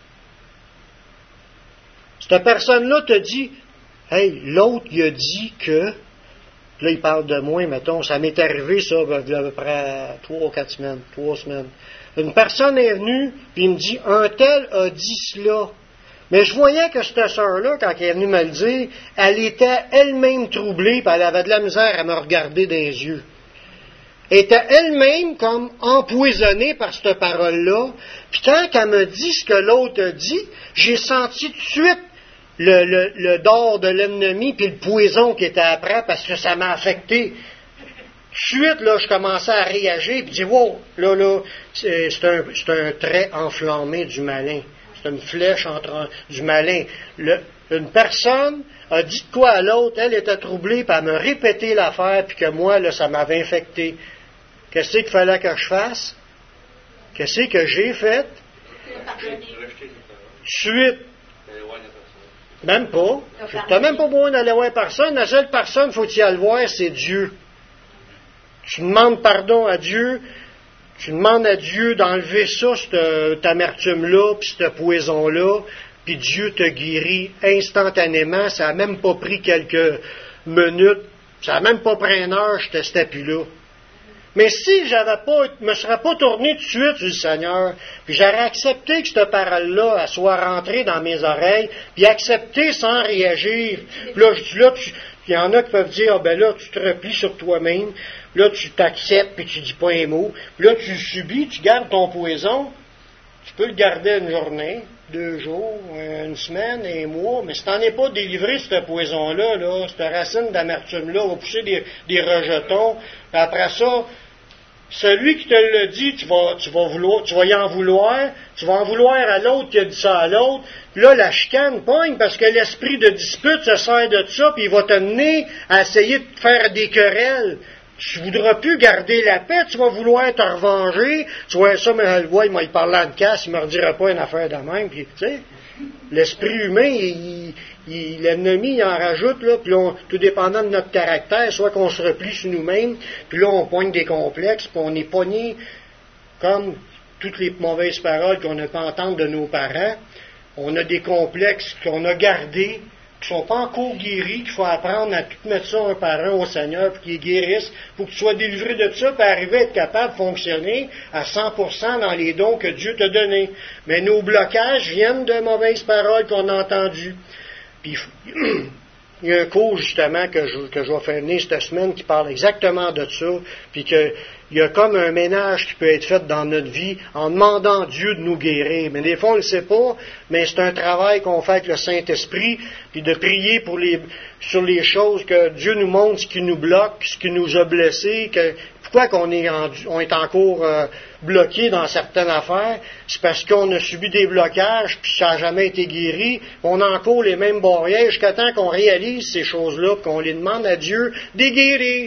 cette personne-là te dit « Hey, l'autre, il a dit que... » Là, il parle de moi, mettons, ça m'est arrivé, ça, il y a à peu près trois ou quatre semaines, trois semaines. Une personne est venue, puis il me dit « Un tel a dit cela. » Mais je voyais que cette sœur-là, quand elle est venue me le dire, elle était elle-même troublée, puis elle avait de la misère à me regarder dans les yeux. Elle était elle-même comme empoisonnée par cette parole-là. Puis quand elle me dit ce que l'autre a dit, j'ai senti tout de suite le, le, le dard de l'ennemi puis le poison qui était après parce que ça m'a affecté. Tout de suite, là, je commençais à réagir puis dire, wow, là, là, c'est, c'est, un, c'est un trait enflammé du malin. C'est une flèche entre du malin. Le, une personne a dit de quoi à l'autre, elle était troublée, puis elle m'a répété l'affaire, puis que moi, là, ça m'avait infecté. Qu'est-ce qu'il fallait que je fasse? Qu'est-ce que j'ai fait? Suite. Même pas. Tu n'as même pas besoin d'aller voir personne. La seule personne, faut y aller voir, c'est Dieu. Tu demandes pardon à Dieu. Tu demandes à Dieu d'enlever ça, cette, cette amertume-là, puis ce poison-là. puis Dieu te guérit instantanément, ça n'a même pas pris quelques minutes, ça n'a même pas pris une heure, je testais plus là. Mais si j'avais pas, me serais pas tourné tout de suite sur le Seigneur, puis j'aurais accepté que cette parole-là elle soit rentrée dans mes oreilles, puis accepté sans réagir. Puis là, je dis là, il y en a qui peuvent dire, ah ben là, tu te replies sur toi-même, là, tu t'acceptes, puis tu dis pas un mot, puis là, tu le subis, tu gardes ton poison, tu peux le garder une journée, deux jours, une semaine, un mois, mais si tu n'en es pas délivré, ce poison-là, là, cette racine d'amertume-là, va pousser des, des rejetons, puis après ça, celui qui te l'a dit, tu vas, tu vas vouloir, tu vas y en vouloir, tu vas en vouloir à l'autre qui a dit ça à l'autre, puis là, la chicane pogne parce que l'esprit de dispute se sert de ça, puis il va te mener à essayer de faire des querelles. Tu ne voudras plus garder la paix, tu vas vouloir te revenger, tu vois ça, mais le voit, il m'a parlé de casse, il ne me redira pas une affaire de même, puis tu sais, l'esprit humain, il, il, l'ennemi, il en rajoute, là, puis là, tout dépendant de notre caractère, soit qu'on se replie sur nous-mêmes, puis là, on pointe des complexes, puis on est pogné comme toutes les mauvaises paroles qu'on n'a pas entendre de nos parents, on a des complexes qu'on a gardés, qui ne sont pas encore guéris, qu'il faut apprendre à tout mettre ça un par un au Seigneur pour qu'il guérisse, pour que tu sois délivré de ça, pour arriver à être capable de fonctionner à cent pour cent dans les dons que Dieu t'a donnés. Mais nos blocages viennent de mauvaises paroles qu'on a entendues. Puis, il y a un cours, justement, que je, que je vais faire venir cette semaine qui parle exactement de ça, puis qu'il y a comme un ménage qui peut être fait dans notre vie en demandant à Dieu de nous guérir. Mais des fois, on ne le sait pas, mais c'est un travail qu'on fait avec le Saint-Esprit, puis de prier pour les, sur les choses, que Dieu nous montre ce qui nous bloque, ce qui nous a blessés, que, pourquoi qu'on est, en, on est encore euh, bloqué dans certaines affaires, c'est parce qu'on a subi des blocages, puis ça n'a jamais été guéri, on a encore les mêmes barrières, jusqu'à temps qu'on réalise ces choses-là, qu'on les demande à Dieu de les guérir.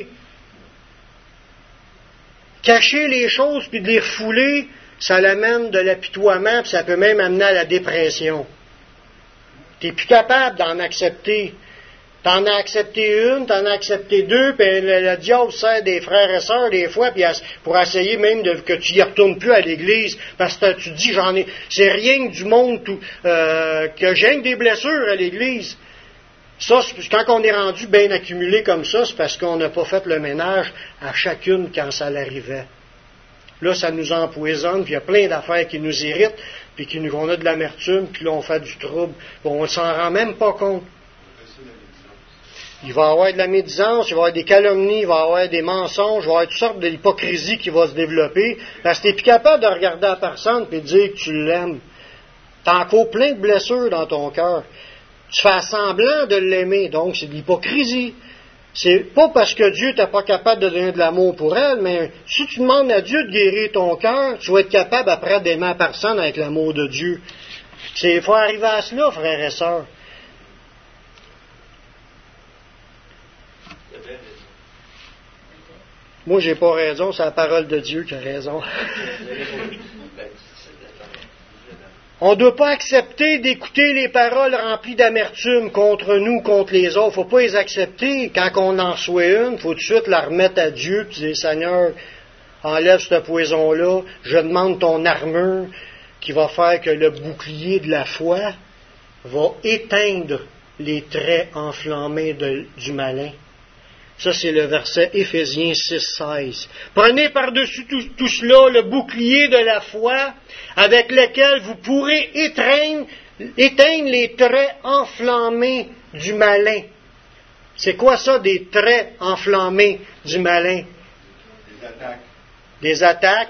Cacher les choses, puis de les refouler, ça l'amène de l'apitoiement, puis ça peut même amener à la dépression. Tu n'es plus capable d'en accepter. T'en as accepté une, t'en as accepté deux, puis le, le diable sert des frères et sœurs des fois, puis pour essayer même de, que tu y retournes plus à l'église, parce que tu te dis, j'en ai, c'est rien que du monde tout, euh, que j'ai que des blessures à l'église. Ça, quand on est rendu bien accumulé comme ça, c'est parce qu'on n'a pas fait le ménage à chacune quand ça l'arrivait. Là, ça nous empoisonne, puis il y a plein d'affaires qui nous irritent, puis qui nous on a de l'amertume, puis là, on fait du trouble. Bon, on ne s'en rend même pas compte. Il va y avoir de la médisance, il va y avoir des calomnies, il va y avoir des mensonges, il va y avoir toutes sortes de l'hypocrisie qui va se développer, parce que tu n'es plus capable de regarder la personne et de dire que tu l'aimes. Tu as encore plein de blessures dans ton cœur. Tu fais semblant de l'aimer, donc c'est de l'hypocrisie. C'est pas parce que Dieu n'est pas capable de donner de l'amour pour elle, mais si tu demandes à Dieu de guérir ton cœur, tu vas être capable après d'aimer la personne avec l'amour de Dieu. Il faut arriver à cela, frères et sœurs. Moi, j'ai pas raison, c'est la parole de Dieu qui a raison. On ne doit pas accepter d'écouter les paroles remplies d'amertume contre nous, contre les autres. Il ne faut pas les accepter. Quand on en reçoit une, il faut tout de suite la remettre à Dieu et dire, Seigneur, enlève ce poison-là, je demande ton armure qui va faire que le bouclier de la foi va éteindre les traits enflammés de, du malin. Ça, c'est le verset Éphésiens six, seize. Prenez par-dessus tout, tout cela le bouclier de la foi avec lequel vous pourrez étreindre, éteindre les traits enflammés du malin. C'est quoi ça, des traits enflammés du malin? Des attaques. Des attaques.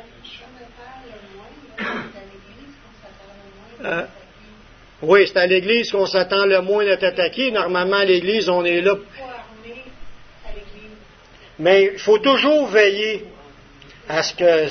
Euh, oui, c'est à l'Église qu'on s'attend le moins d'être attaqué. Normalement, à l'Église, on est là. Mais il faut toujours veiller à ce que...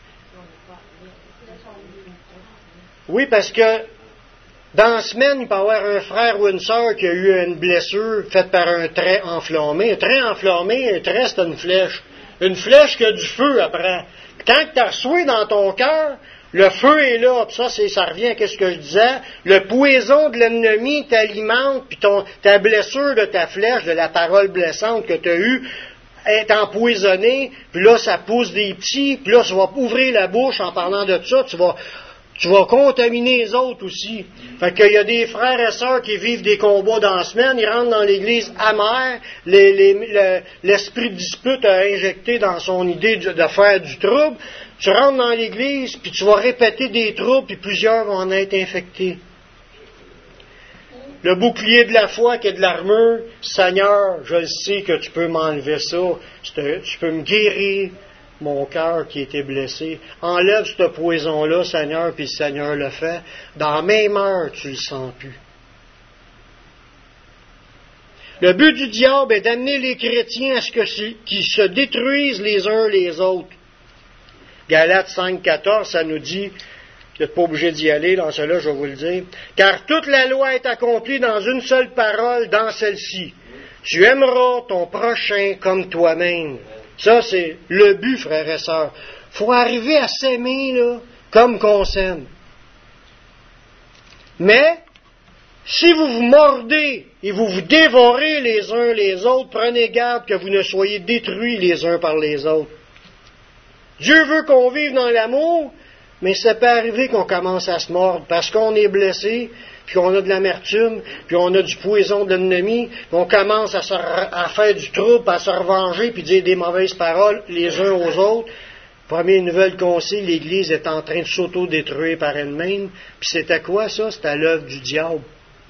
Oui, parce que dans la semaine, il peut y avoir un frère ou une sœur qui a eu une blessure faite par un trait enflammé. Un trait enflammé, un trait, c'est une flèche. Une flèche qui a du feu après. Quand tu as reçu dans ton cœur, le feu est là. Puis ça, c'est, ça revient à ce que je disais. Le poison de l'ennemi t'alimente, puis ton, ta blessure de ta flèche, de la parole blessante que tu as eue, est empoisonné, puis là, ça pousse des petits, puis là, tu vas ouvrir la bouche en parlant de ça, tu vas, Tu vas contaminer les autres aussi. Fait qu'il y a des frères et sœurs qui vivent des combats dans la semaine, ils rentrent dans l'église amers, les, les, le, l'esprit de dispute a injecté dans son idée de, de faire du trouble. Tu rentres dans l'église, puis tu vas répéter des troubles, puis plusieurs vont en être infectés. Le bouclier de la foi qui est de l'armure, Seigneur, je le sais que tu peux m'enlever ça, tu peux me guérir mon cœur qui était blessé. Enlève ce poison-là, Seigneur, puis le Seigneur le fait. Dans la même heure, tu le sens plus. Le but du diable est d'amener les chrétiens à ce qu'ils se détruisent les uns les autres. Galates cinq quatorze, ça nous dit, vous n'êtes pas obligé d'y aller, dans cela, je vais vous le dire. Car toute la loi est accomplie dans une seule parole, dans celle-ci. Tu aimeras ton prochain comme toi-même. Ça, c'est le but, frères et sœurs. Il faut arriver à s'aimer, là, comme qu'on s'aime. Mais, si vous vous mordez et vous vous dévorez les uns les autres, prenez garde que vous ne soyez détruits les uns par les autres. Dieu veut qu'on vive dans l'amour, mais ça peut arriver qu'on commence à se mordre parce qu'on est blessé, puis on a de l'amertume, puis on a du poison de l'ennemi, puis on commence à, se, à faire du trouble, à se revenger, puis dire des mauvaises paroles les uns aux autres. Première nouvelle qu'on sait, l'Église est en train de s'auto-détruire par elle-même. Puis c'était quoi ça? C'était l'œuvre du diable.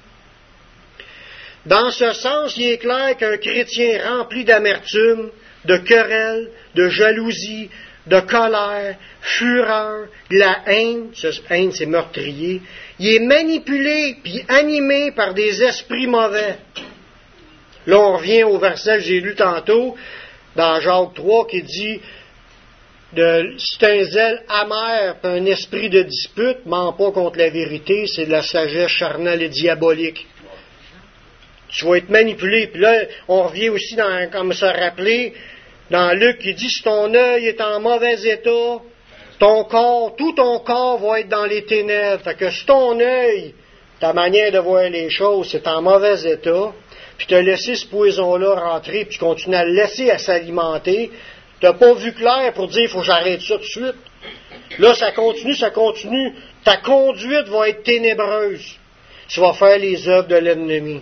Dans ce sens, il est clair qu'un chrétien rempli d'amertume, de querelle, de jalousie, de colère, fureur, de la haine, ce haine c'est meurtrier, il est manipulé puis animé par des esprits mauvais. Là, on revient au verset que j'ai lu tantôt, dans Jacques trois, qui dit de, c'est un zèle amer, un esprit de dispute, ment pas contre la vérité, c'est de la sagesse charnelle et diabolique. Tu vas être manipulé. Puis là, on revient aussi dans, comme ça rappelé, dans Luc qui dit, si ton œil est en mauvais état, ton corps, tout ton corps va être dans les ténèbres. Fait que si ton œil, ta manière de voir les choses, c'est en mauvais état, puis tu as laissé ce poison-là rentrer, puis tu continues à le laisser à s'alimenter, tu n'as pas vu clair pour dire, il faut que j'arrête ça tout de suite. Là, ça continue, ça continue. Ta conduite va être ténébreuse. Tu vas faire les œuvres de l'ennemi.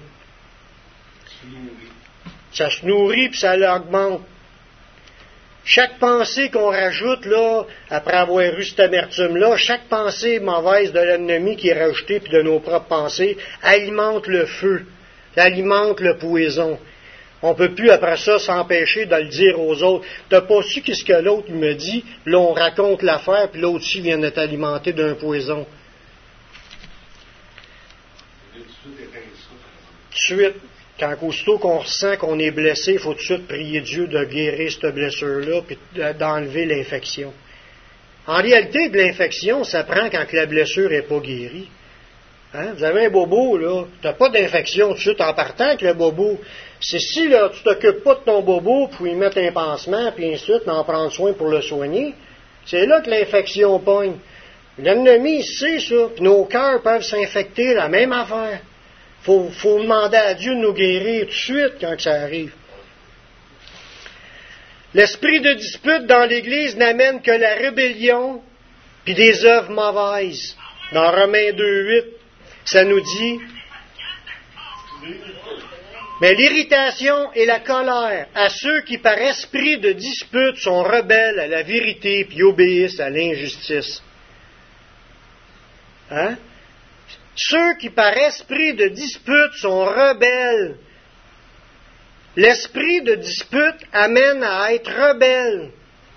Ça se nourrit, puis ça l'augmente. Chaque pensée qu'on rajoute, là, après avoir eu cette amertume-là, chaque pensée mauvaise de l'ennemi qui est rajoutée, puis de nos propres pensées, alimente le feu, alimente le poison. On ne peut plus, après ça, s'empêcher de le dire aux autres. Tu n'as pas su qu'est-ce que l'autre me dit, là, on raconte l'affaire, puis l'autre aussi vient d'être alimenté d'un poison. Tout de suite. Quand aussitôt qu'on ressent qu'on est blessé, il faut tout de suite prier Dieu de guérir cette blessure-là puis d'enlever l'infection. En réalité, de l'infection, ça prend quand la blessure n'est pas guérie. Hein? Vous avez un bobo, là, tu n'as pas d'infection tout de suite en partant avec le bobo. C'est si là, tu ne t'occupes pas de ton bobo, puis y mettre un pansement, puis ainsi de suite, en prendre soin pour le soigner, c'est là que l'infection pogne. L'ennemi, il sait ça, puis nos cœurs peuvent s'infecter, la même affaire. Il faut, faut demander à Dieu de nous guérir tout de suite quand ça arrive. L'esprit de dispute dans l'Église n'amène que la rébellion puis des œuvres mauvaises. Dans Romains deux huit, ça nous dit « Mais l'irritation et la colère à ceux qui par esprit de dispute sont rebelles à la vérité puis obéissent à l'injustice. » Hein? Ceux qui par esprit de dispute sont rebelles. L'esprit de dispute amène à être rebelle.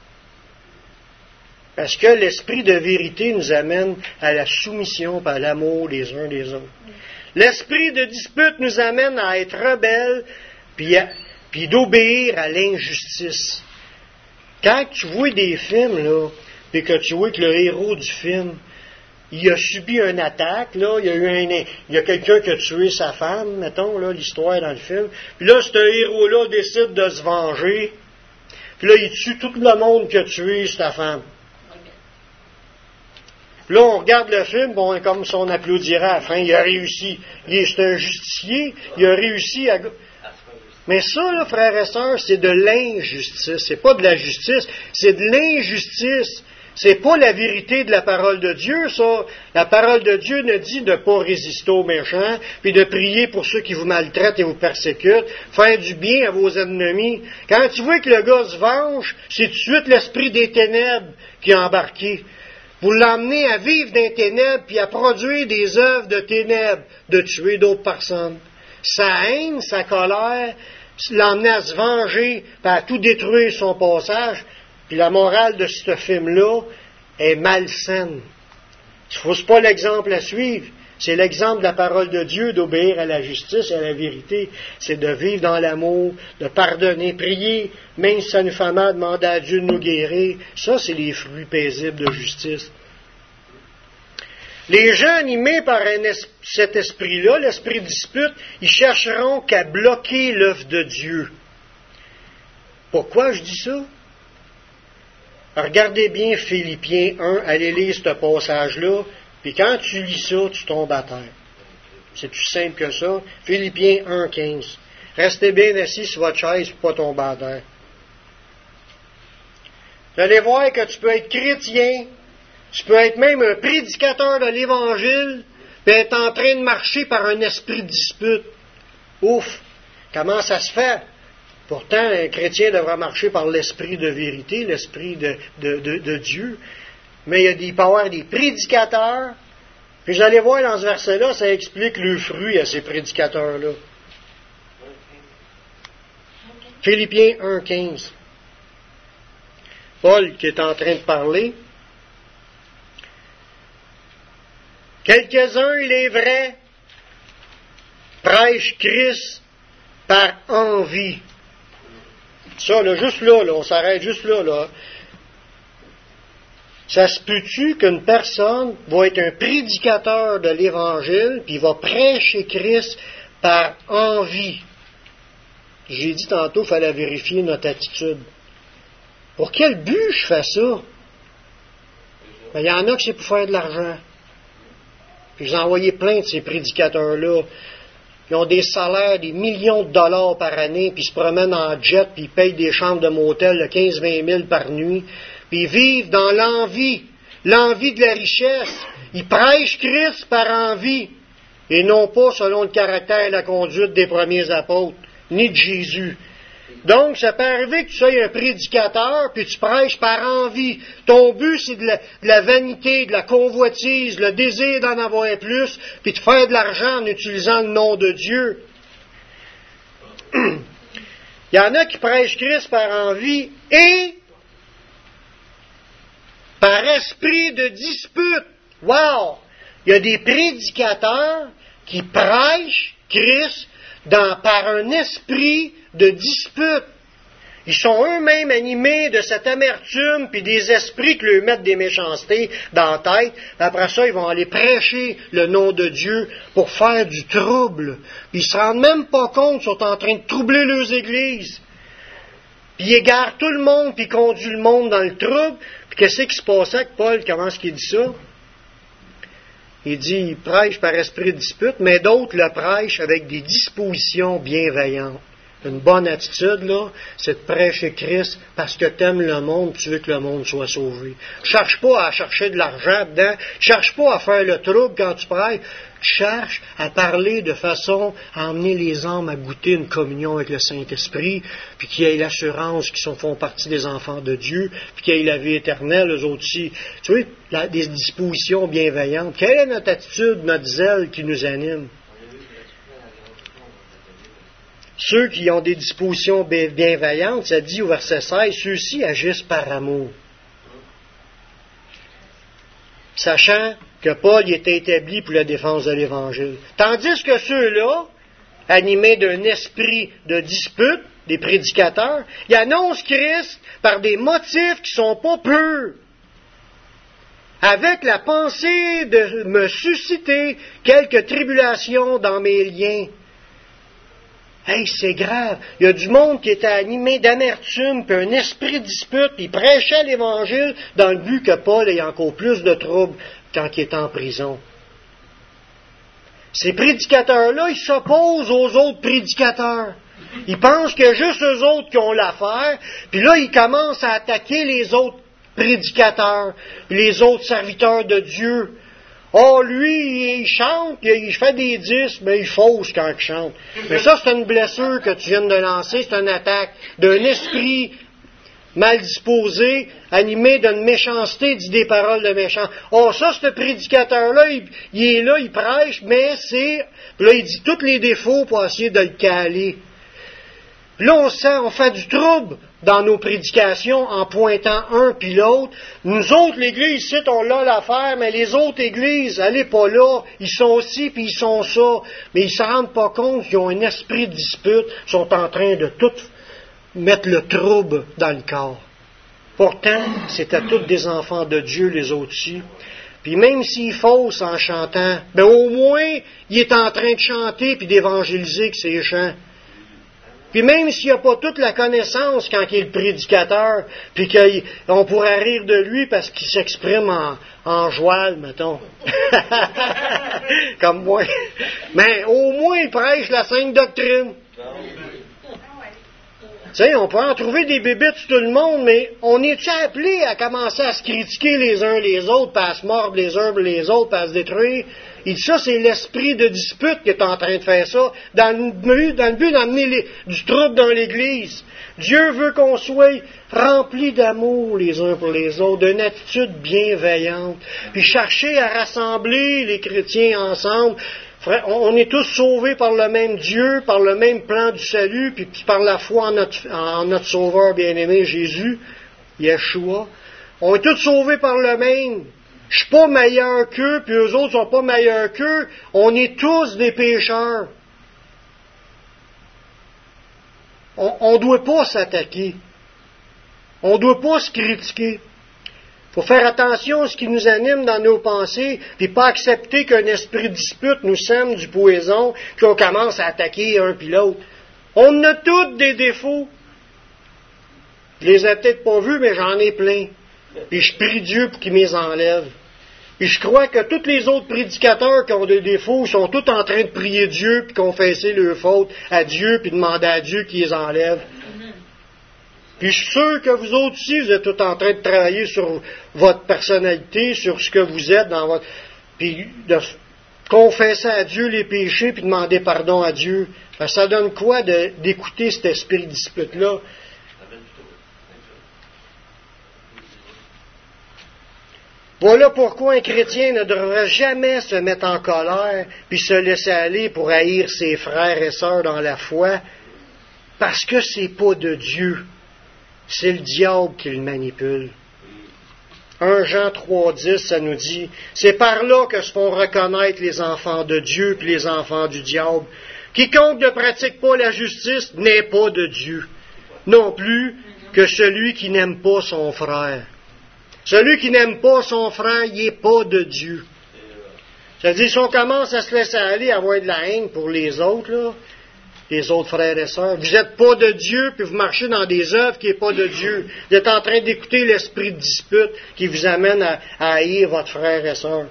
Parce que l'esprit de vérité nous amène à la soumission par l'amour les uns des autres. L'esprit de dispute nous amène à être rebelles puis, à, puis d'obéir à l'injustice. Quand tu vois des films, là, puis que tu vois que le héros du film, il a subi une attaque, là, il y a eu un, il y a quelqu'un qui a tué sa femme, mettons, là, l'histoire dans le film. Puis là, ce héros-là décide de se venger. Puis là, il tue tout le monde qui a tué sa femme. Là, on regarde le film, bon, comme si on applaudirait à la fin, il a réussi. Il est, c'est un justicier, il a réussi à... Mais ça, là, frères et sœurs, c'est de l'injustice. C'est pas de la justice, c'est de l'injustice. C'est pas la vérité de la parole de Dieu, ça. La parole de Dieu ne dit de ne pas résister aux méchants, puis de prier pour ceux qui vous maltraitent et vous persécutent, faire du bien à vos ennemis. Quand tu vois que le gars se venge, c'est tout de suite l'esprit des ténèbres qui est embarqué. Vous l'emmenez à vivre dans les ténèbres, puis à produire des œuvres de ténèbres, de tuer d'autres personnes. Sa haine, sa colère, l'emmener à se venger, puis à tout détruire son passage. Puis la morale de ce film-là est malsaine. Ce n'est pas l'exemple à suivre. C'est l'exemple de la parole de Dieu d'obéir à la justice et à la vérité. C'est de vivre dans l'amour, de pardonner, prier, même si ça nous fait mal, demander à Dieu de nous guérir. Ça, c'est les fruits paisibles de justice. Les gens animés par un es- cet esprit-là, l'esprit de dispute, ils chercheront qu'à bloquer l'œuvre de Dieu. Pourquoi je dis ça? Regardez bien Philippiens un, allez lire ce passage-là, puis quand tu lis ça, tu tombes à terre. C'est plus simple que ça. Philippiens un, quinze. Restez bien assis sur votre chaise pour ne pas tomber à terre. Vous allez voir que tu peux être chrétien, tu peux être même un prédicateur de l'Évangile, puis être en train de marcher par un esprit de dispute. Ouf! Comment ça se fait? Pourtant, un chrétien devra marcher par l'esprit de vérité, l'esprit de, de, de, de Dieu. Mais il, y a des, il peut y avoir des prédicateurs. Puis vous allez voir dans ce verset-là, ça explique le fruit à ces prédicateurs-là. Philippiens un, quinze. Paul qui est en train de parler. Quelques-uns, il est vrai, prêchent Christ par envie. Ça, là, juste là, là, on s'arrête juste là, là. Ça se peut-tu qu'une personne va être un prédicateur de l'Évangile, puis va prêcher Christ par envie? J'ai dit tantôt qu'il fallait vérifier notre attitude. Pour quel but je fais ça? Ben, il y en a que c'est pour faire de l'argent. Puis j'ai envoyé plein de ces prédicateurs-là. Ils ont des salaires, des millions de dollars par année, puis ils se promènent en jet, puis ils payent des chambres de motel de quinze à vingt mille par nuit, puis ils vivent dans l'envie, l'envie de la richesse. Ils prêchent Christ par envie, et non pas selon le caractère et la conduite des premiers apôtres, ni de Jésus. Donc, ça peut arriver que tu sois un prédicateur, puis tu prêches par envie. Ton but, c'est de la, de la vanité, de la convoitise, le désir d'en avoir plus, puis de faire de l'argent en utilisant le nom de Dieu. Il y en a qui prêchent Christ par envie et par esprit de dispute. Wow! Il y a des prédicateurs qui prêchent Christ dans, par un esprit de dispute. Ils sont eux-mêmes animés de cette amertume puis des esprits qui leur mettent des méchancetés dans la tête. Après ça, ils vont aller prêcher le nom de Dieu pour faire du trouble. Puis ils se rendent même pas compte qu'ils sont en train de troubler leurs églises. Puis ils égarent tout le monde puis ils conduisent le monde dans le trouble. Puis qu'est-ce qui se passe avec Paul? Comment est-ce qu'il dit ça? Il dit, il prêche par esprit de dispute, mais d'autres le prêchent avec des dispositions bienveillantes. Une bonne attitude, là, c'est de prêcher Christ parce que tu aimes le monde, tu veux que le monde soit sauvé. Cherche pas à chercher de l'argent dedans, cherche pas à faire le trouble quand tu prêches, cherche à parler de façon à emmener les âmes à goûter une communion avec le Saint-Esprit, puis qu'il y ait l'assurance qu'ils font partie des enfants de Dieu, puis qu'il y ait la vie éternelle, eux autres aussi. Tu vois, la, des dispositions bienveillantes. Quelle est notre attitude, notre zèle qui nous anime? Ceux qui ont des dispositions bienveillantes, ça dit au verset seize, ceux-ci agissent par amour. Sachant que Paul y était établi pour la défense de l'Évangile. Tandis que ceux-là, animés d'un esprit de dispute, des prédicateurs, ils annoncent Christ par des motifs qui ne sont pas purs, avec la pensée de me susciter quelques tribulations dans mes liens. Hey, c'est grave. Il y a du monde qui était animé d'amertume, puis un esprit de dispute, puis il prêchait l'Évangile dans le but que Paul ait encore plus de troubles quand il est en prison. Ces prédicateurs-là, ils s'opposent aux autres prédicateurs. Ils pensent qu'il y a juste eux autres qui ont l'affaire, puis là, ils commencent à attaquer les autres prédicateurs, les autres serviteurs de Dieu. Oh, lui, il chante, il fait des disques, mais il fausse quand il chante. Mais ça, c'est une blessure que tu viens de lancer, c'est une attaque d'un esprit mal disposé, animé d'une méchanceté, dit des paroles de méchants. Oh, ça, ce prédicateur-là, il, il est là, il prêche, mais c'est... Puis là, il dit tous les défauts pour essayer de le caler. Puis là, on sent, on fait du trouble dans nos prédications en pointant un puis l'autre. Nous autres, l'Église, ici, on l'a l'affaire, mais les autres Églises, allez pas là, ils sont ci puis ils sont ça. Mais ils ne se rendent pas compte qu'ils ont un esprit de dispute, ils sont en train de tout mettre le trouble dans le corps. Pourtant, c'était tous des enfants de Dieu, les autres-ci. Puis même s'ils faussent en chantant, ben au moins, il est en train de chanter puis d'évangéliser avec ses chants. Puis même s'il n'a pas toute la connaissance quand il est le prédicateur, puis qu'on pourrait rire de lui parce qu'il s'exprime en, en joual, mettons. Comme moi. Mais au moins, il prêche la sainte doctrine. Tu sais, on peut en trouver des bébites sur tout le monde, mais on est-tu appelé à commencer à se critiquer les uns les autres, puis à se mordre les uns les autres, puis à se détruire? Il dit ça, c'est l'esprit de dispute qui est en train de faire ça, dans le but, dans le but d'amener les, du trouble dans l'Église. Dieu veut qu'on soit remplis d'amour les uns pour les autres, d'une attitude bienveillante, puis chercher à rassembler les chrétiens ensemble. On est tous sauvés par le même Dieu, par le même plan du salut, puis par la foi en notre, en notre Sauveur bien-aimé Jésus, Yeshua. On est tous sauvés par le même. Je suis pas meilleur qu'eux, puis eux autres sont pas meilleurs qu'eux. On est tous des pécheurs. On ne doit pas s'attaquer. On ne doit pas se critiquer. Il faut faire attention à ce qui nous anime dans nos pensées, puis pas accepter qu'un esprit de dispute nous sème du poison, puis qu'on commence à attaquer un puis l'autre. On a tous des défauts. Je les ai peut-être pas vus, mais j'en ai plein. Et je prie Dieu pour qu'il me les enlève. Et je crois que tous les autres prédicateurs qui ont des défauts sont tous en train de prier Dieu, puis confesser leurs fautes à Dieu, puis demander à Dieu qu'il les enlève. Puis je suis sûr que vous autres aussi, vous êtes tous en train de travailler sur votre personnalité, sur ce que vous êtes dans votre... Puis de confesser à Dieu les péchés, puis demander pardon à Dieu. Ben, ça donne quoi de, d'écouter cet esprit de dispute-là? Voilà pourquoi un chrétien ne devrait jamais se mettre en colère, puis se laisser aller pour haïr ses frères et sœurs dans la foi, parce que c'est pas de Dieu. C'est le diable qui le manipule. un Jean trois dix, ça nous dit, c'est par là que se font reconnaître les enfants de Dieu et les enfants du diable. Quiconque ne pratique pas la justice n'est pas de Dieu, non plus que celui qui n'aime pas son frère. Celui qui n'aime pas son frère, il n'est pas de Dieu. C'est-à-dire, si on commence à se laisser aller, à avoir de la haine pour les autres, là, les autres frères et sœurs. Vous n'êtes pas de Dieu, puis vous marchez dans des œuvres qui n'est pas de Dieu. Vous êtes en train d'écouter l'esprit de dispute qui vous amène à, à haïr votre frère et sœur.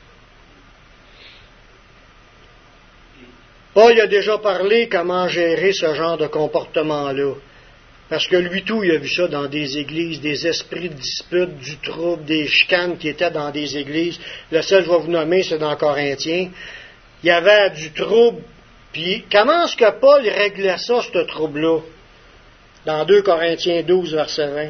Paul a déjà parlé comment gérer ce genre de comportement-là. Parce que lui tout, il a vu ça dans des églises, des esprits de dispute, du trouble, des chicanes qui étaient dans des églises. Le seul que je vais vous nommer, c'est dans Corinthiens. Il y avait du trouble. Puis, comment est-ce que Paul réglait ça, ce trouble-là? Dans deux Corinthiens douze, verset vingt.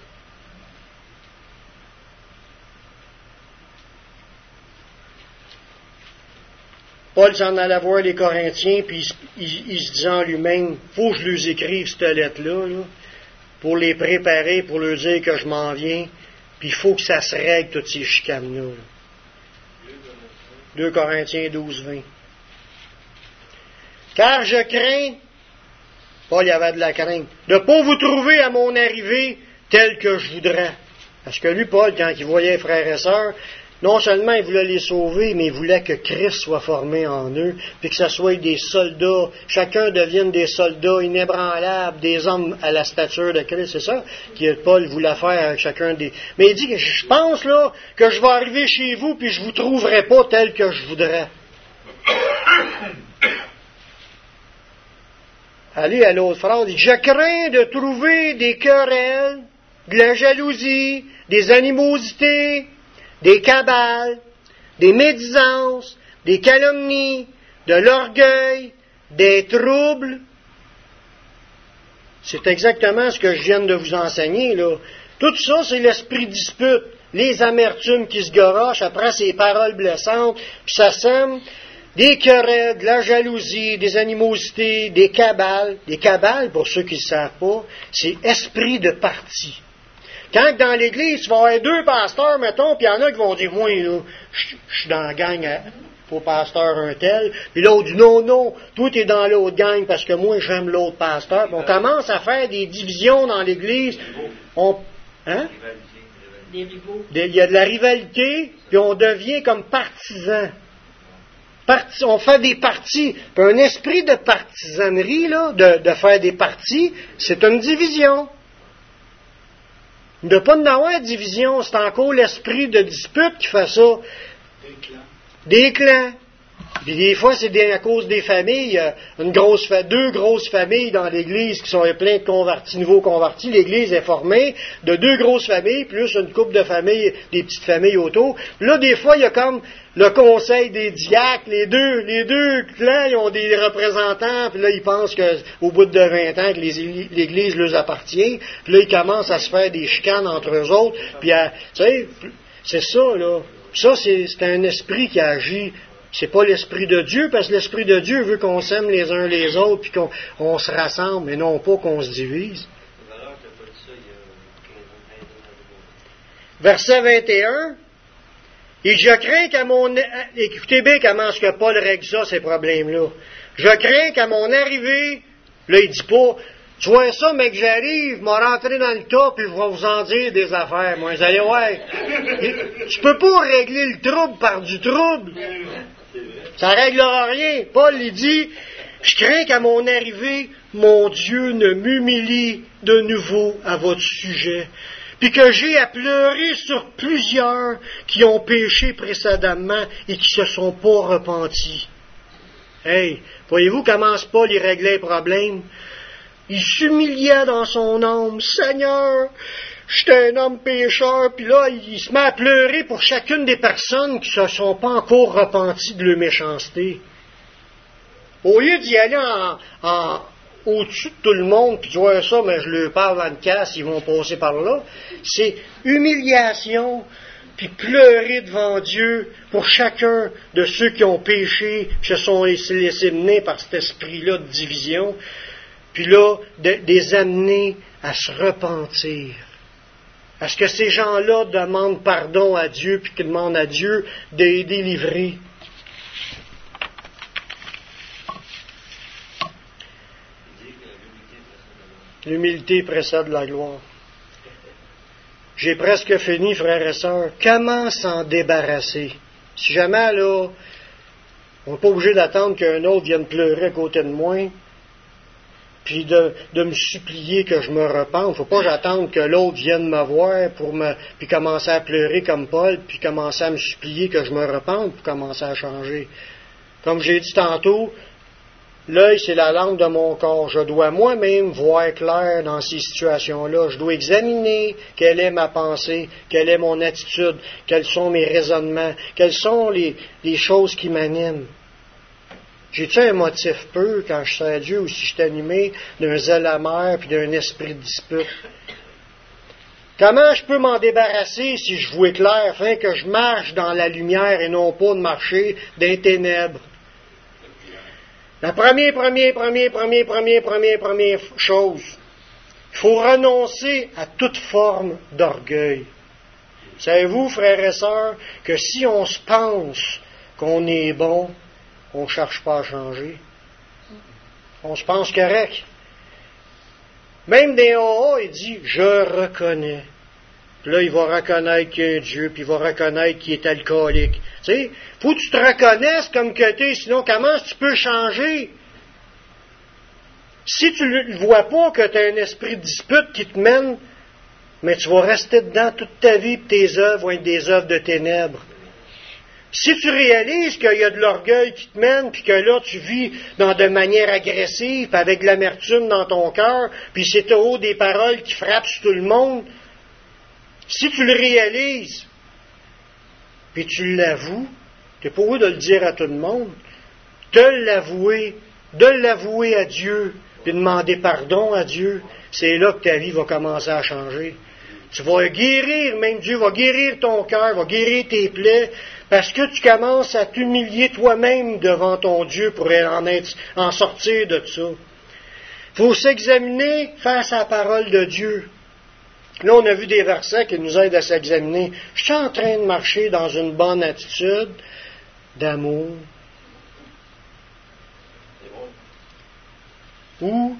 Paul s'en allait voir les Corinthiens, puis il, il, il se disait en lui-même, « Faut que je leur écrive cette lettre-là, là, pour les préparer, pour leur dire que je m'en viens, puis il faut que ça se règle, toutes ces chicanes-là. Là. » deux Corinthiens douze, vingt. Car je crains, Paul y avait de la crainte, de ne pas vous trouver à mon arrivée tel que je voudrais. Parce que lui, Paul, quand il voyait les frères et sœurs, non seulement il voulait les sauver, mais il voulait que Christ soit formé en eux, puis que ce soit des soldats, chacun devienne des soldats inébranlables, des hommes à la stature de Christ. C'est ça que Paul voulait faire avec chacun des... Mais il dit que je pense là que je vais arriver chez vous, puis je ne vous trouverai pas tel que je voudrais. Allez à l'autre phrase, il dit, je crains de trouver des querelles de la jalousie, des animosités, des cabales, des médisances, des calomnies, de l'orgueil, des troubles. C'est exactement ce que je viens de vous enseigner, là. Tout ça, c'est l'esprit dispute, les amertumes qui se garochent après ces paroles blessantes, puis ça sème des querelles, de la jalousie, des animosités, des cabales. Des cabales, pour ceux qui ne savent pas, c'est esprit de parti. Quand dans l'Église, tu vas avoir deux pasteurs, mettons, puis il y en a qui vont dire, moi, là, je suis dans la gang au pasteur un tel, puis l'autre dit, non, non, toi, tu es dans l'autre gang parce que moi, j'aime l'autre pasteur. Puis on commence à faire des divisions dans l'Église. On, hein? Des rivaux. Il y a de la rivalité, puis on devient comme partisans. Parti, on fait des partis. Puis un esprit de partisanerie, là, de, de faire des partis, c'est une division. De pas d'avoir division, c'est encore l'esprit de dispute qui fait ça. Des clans. Des clans. Puis des fois, c'est des, à cause des familles. Il y a une grosse, deux grosses familles dans l'Église qui sont plein de convertis, nouveaux convertis. L'Église est formée de deux grosses familles, plus une couple de familles, des petites familles autour. Puis là, des fois, il y a comme le conseil des diacres. Les deux, les deux clans, ils ont des représentants. Puis là, ils pensent qu'au bout de vingt ans, que les, l'Église leur appartient. Puis là, ils commencent à se faire des chicanes entre eux autres. Puis, à, tu sais, c'est ça, là. Ça, c'est, c'est un esprit qui agit. C'est pas l'Esprit de Dieu, parce que l'Esprit de Dieu veut qu'on s'aime les uns les autres, puis qu'on on se rassemble, et non pas qu'on se divise. Verset vingt et un. Et je crains qu'à mon... Écoutez bien comment est-ce que Paul règle ça, ces problèmes-là. Je crains qu'à mon arrivée, là, il dit pas, tu vois ça, mais que j'arrive, m'a rentré dans le tas, puis je vais vous en dire des affaires. Moi, vous allez voir. Tu peux pas régler le trouble par du trouble. Ça ne réglera rien. Paul, il dit, je crains qu'à mon arrivée, mon Dieu ne m'humilie de nouveau à votre sujet, puis que j'ai à pleurer sur plusieurs qui ont péché précédemment et qui ne se sont pas repentis. Hey, voyez-vous comment Paul il réglait les problèmes? Il s'humiliait dans son âme. Seigneur, j'étais un homme pécheur, puis là, il se met à pleurer pour chacune des personnes qui ne se sont pas encore repenties de leur méchanceté. Au lieu d'y aller en, en, au-dessus de tout le monde, puis tu vois ça, mais je leur parle dans le casse, ils vont passer par là, c'est humiliation, puis pleurer devant Dieu pour chacun de ceux qui ont péché, qui se sont laissés mener par cet esprit-là de division, puis là, de, de les amener à se repentir. Est-ce que ces gens-là demandent pardon à Dieu, puis qu'ils demandent à Dieu de les délivrer? L'humilité précède la gloire. J'ai presque fini, frères et sœurs. Comment s'en débarrasser? Si jamais, là, on n'est pas obligé d'attendre qu'un autre vienne pleurer à côté de moi, puis de, de me supplier que je me repente. Il ne faut pas que j'attende que l'autre vienne me voir pour me, puis commencer à pleurer comme Paul, puis commencer à me supplier que je me repente pour commencer à changer. Comme j'ai dit tantôt, l'œil, c'est la lampe de mon corps. Je dois moi-même voir clair dans ces situations-là. Je dois examiner quelle est ma pensée, quelle est mon attitude, quels sont mes raisonnements, quelles sont les, les choses qui m'animent. J'ai-tu un motif peu quand je sers Dieu ou si je suis animé d'un zèle amer puis d'un esprit de dispute? Comment je peux m'en débarrasser si je vois clair afin que je marche dans la lumière et non pas de marcher dans les ténèbres? La première, première, première, première, première, première, première chose, il faut renoncer à toute forme d'orgueil. Savez-vous, frères et sœurs, que si on se pense qu'on est bon, on ne cherche pas à changer. On se pense correct. Même dans A A, il dit « Je reconnais ». Puis là, il va reconnaître qu'il y a un Dieu, puis il va reconnaître qu'il est alcoolique. Tu sais, faut que tu te reconnaisses comme que tu es, sinon comment tu peux changer? Si tu ne vois pas que tu as un esprit de dispute qui te mène, mais tu vas rester dedans toute ta vie, puis tes œuvres vont être des œuvres de ténèbres. Si tu réalises qu'il y a de l'orgueil qui te mène, puis que là, tu vis dans de manière agressive, avec de l'amertume dans ton cœur, puis c'est au haut des paroles qui frappent sur tout le monde, Si tu le réalises, puis tu l'avoues, tu n'es pas obligé de le dire à tout le monde, de l'avouer, de l'avouer à Dieu, puis demander pardon à Dieu, c'est là que ta vie va commencer à changer. Tu vas guérir, même Dieu va guérir ton cœur, va guérir tes plaies, parce que tu commences à t'humilier toi-même devant ton Dieu pour en, être, en sortir de ça. Il faut s'examiner face à la parole de Dieu. Là, on a vu des versets qui nous aident à s'examiner. Je suis en train de marcher dans une bonne attitude d'amour. Ou,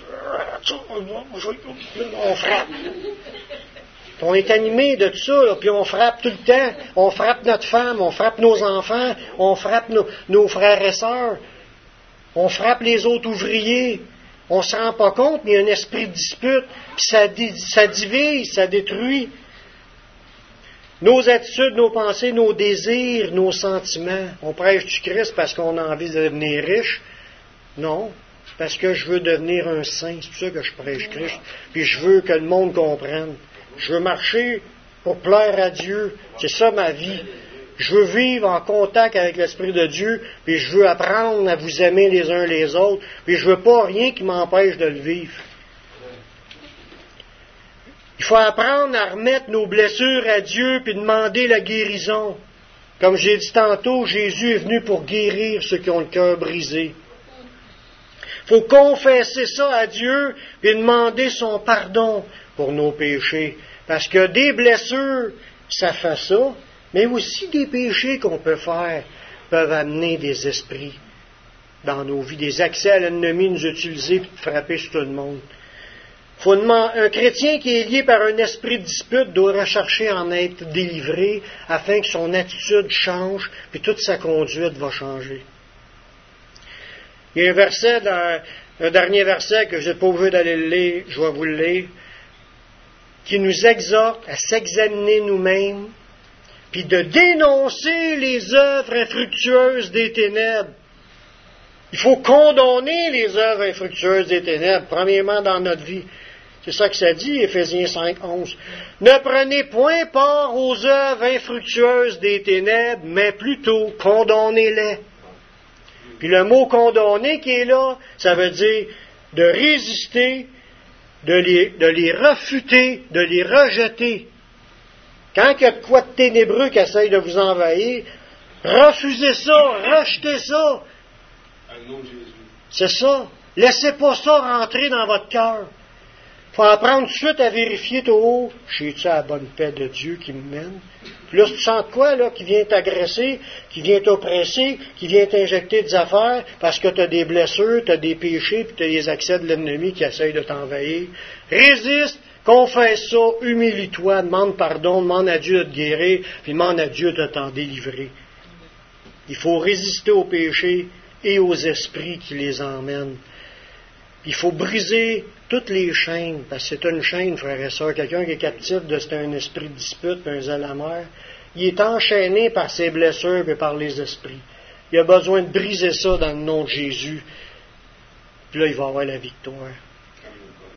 on frappe. On est animé de tout ça, là, puis on frappe tout le temps. On frappe notre femme, on frappe nos enfants, on frappe nos, nos frères et sœurs. On frappe les autres ouvriers. On ne se rend pas compte, mais il y a un esprit de dispute, puis ça, ça divise, ça détruit. Nos attitudes, nos pensées, nos désirs, nos sentiments. On prêche du Christ parce qu'on a envie de devenir riche? Non, parce que je veux devenir un saint, c'est pour ça que je prêche Christ. Puis je veux que le monde comprenne. Je veux marcher pour plaire à Dieu. C'est ça ma vie. Je veux vivre en contact avec l'Esprit de Dieu, puis je veux apprendre à vous aimer les uns les autres, puis je veux pas rien qui m'empêche de le vivre. Il faut apprendre à remettre nos blessures à Dieu, puis demander la guérison. Comme j'ai dit tantôt, Jésus est venu pour guérir ceux qui ont le cœur brisé. Il faut confesser ça à Dieu, puis demander son pardon pour nos péchés. Parce que des blessures, ça fait ça, mais aussi des péchés qu'on peut faire peuvent amener des esprits dans nos vies, des accès à l'ennemi, nous utiliser et de frapper sur tout le monde. Faut demander, un chrétien qui est lié par un esprit de dispute doit rechercher à en être délivré afin que son attitude change puis toute sa conduite va changer. Il y a un verset, dans, un dernier verset que je n'ai pas obligé d'aller le lire, je vais vous le lire, qui nous exhorte à s'examiner nous-mêmes puis de dénoncer les œuvres infructueuses des ténèbres. Il faut condamner les œuvres infructueuses des ténèbres, premièrement dans notre vie. C'est ça que ça dit, Éphésiens cinq, onze. Ne prenez point part aux œuvres infructueuses des ténèbres, mais plutôt condamnez-les. Puis le mot condamner qui est là, ça veut dire de résister, de les, de les refuter, de les rejeter. Quand il y a de quoi de ténébreux qui essaye de vous envahir, refusez ça, rejetez ça. C'est ça. Laissez pas ça rentrer dans votre cœur. Il faut apprendre tout de suite à vérifier tout haut. J'ai-tu à la bonne paix de Dieu qui me mène? Puis là, si tu sens de quoi, là, qui vient t'agresser, qui vient t'oppresser, qui vient t'injecter des affaires, parce que tu as des blessures, tu as des péchés, puis tu as les accès de l'ennemi qui essaye de t'envahir. Résiste, confesse ça, humilie-toi, demande pardon, demande à Dieu de te guérir, puis demande à Dieu de t'en délivrer. Il faut résister aux péchés et aux esprits qui les emmènent. Il faut briser toutes les chaînes, parce que c'est une chaîne, frères et sœurs. Quelqu'un qui est captif de c'est un esprit de dispute, un zèle amer, il est enchaîné par ses blessures et par les esprits. Il a besoin de briser ça dans le nom de Jésus. Puis là, il va avoir la victoire.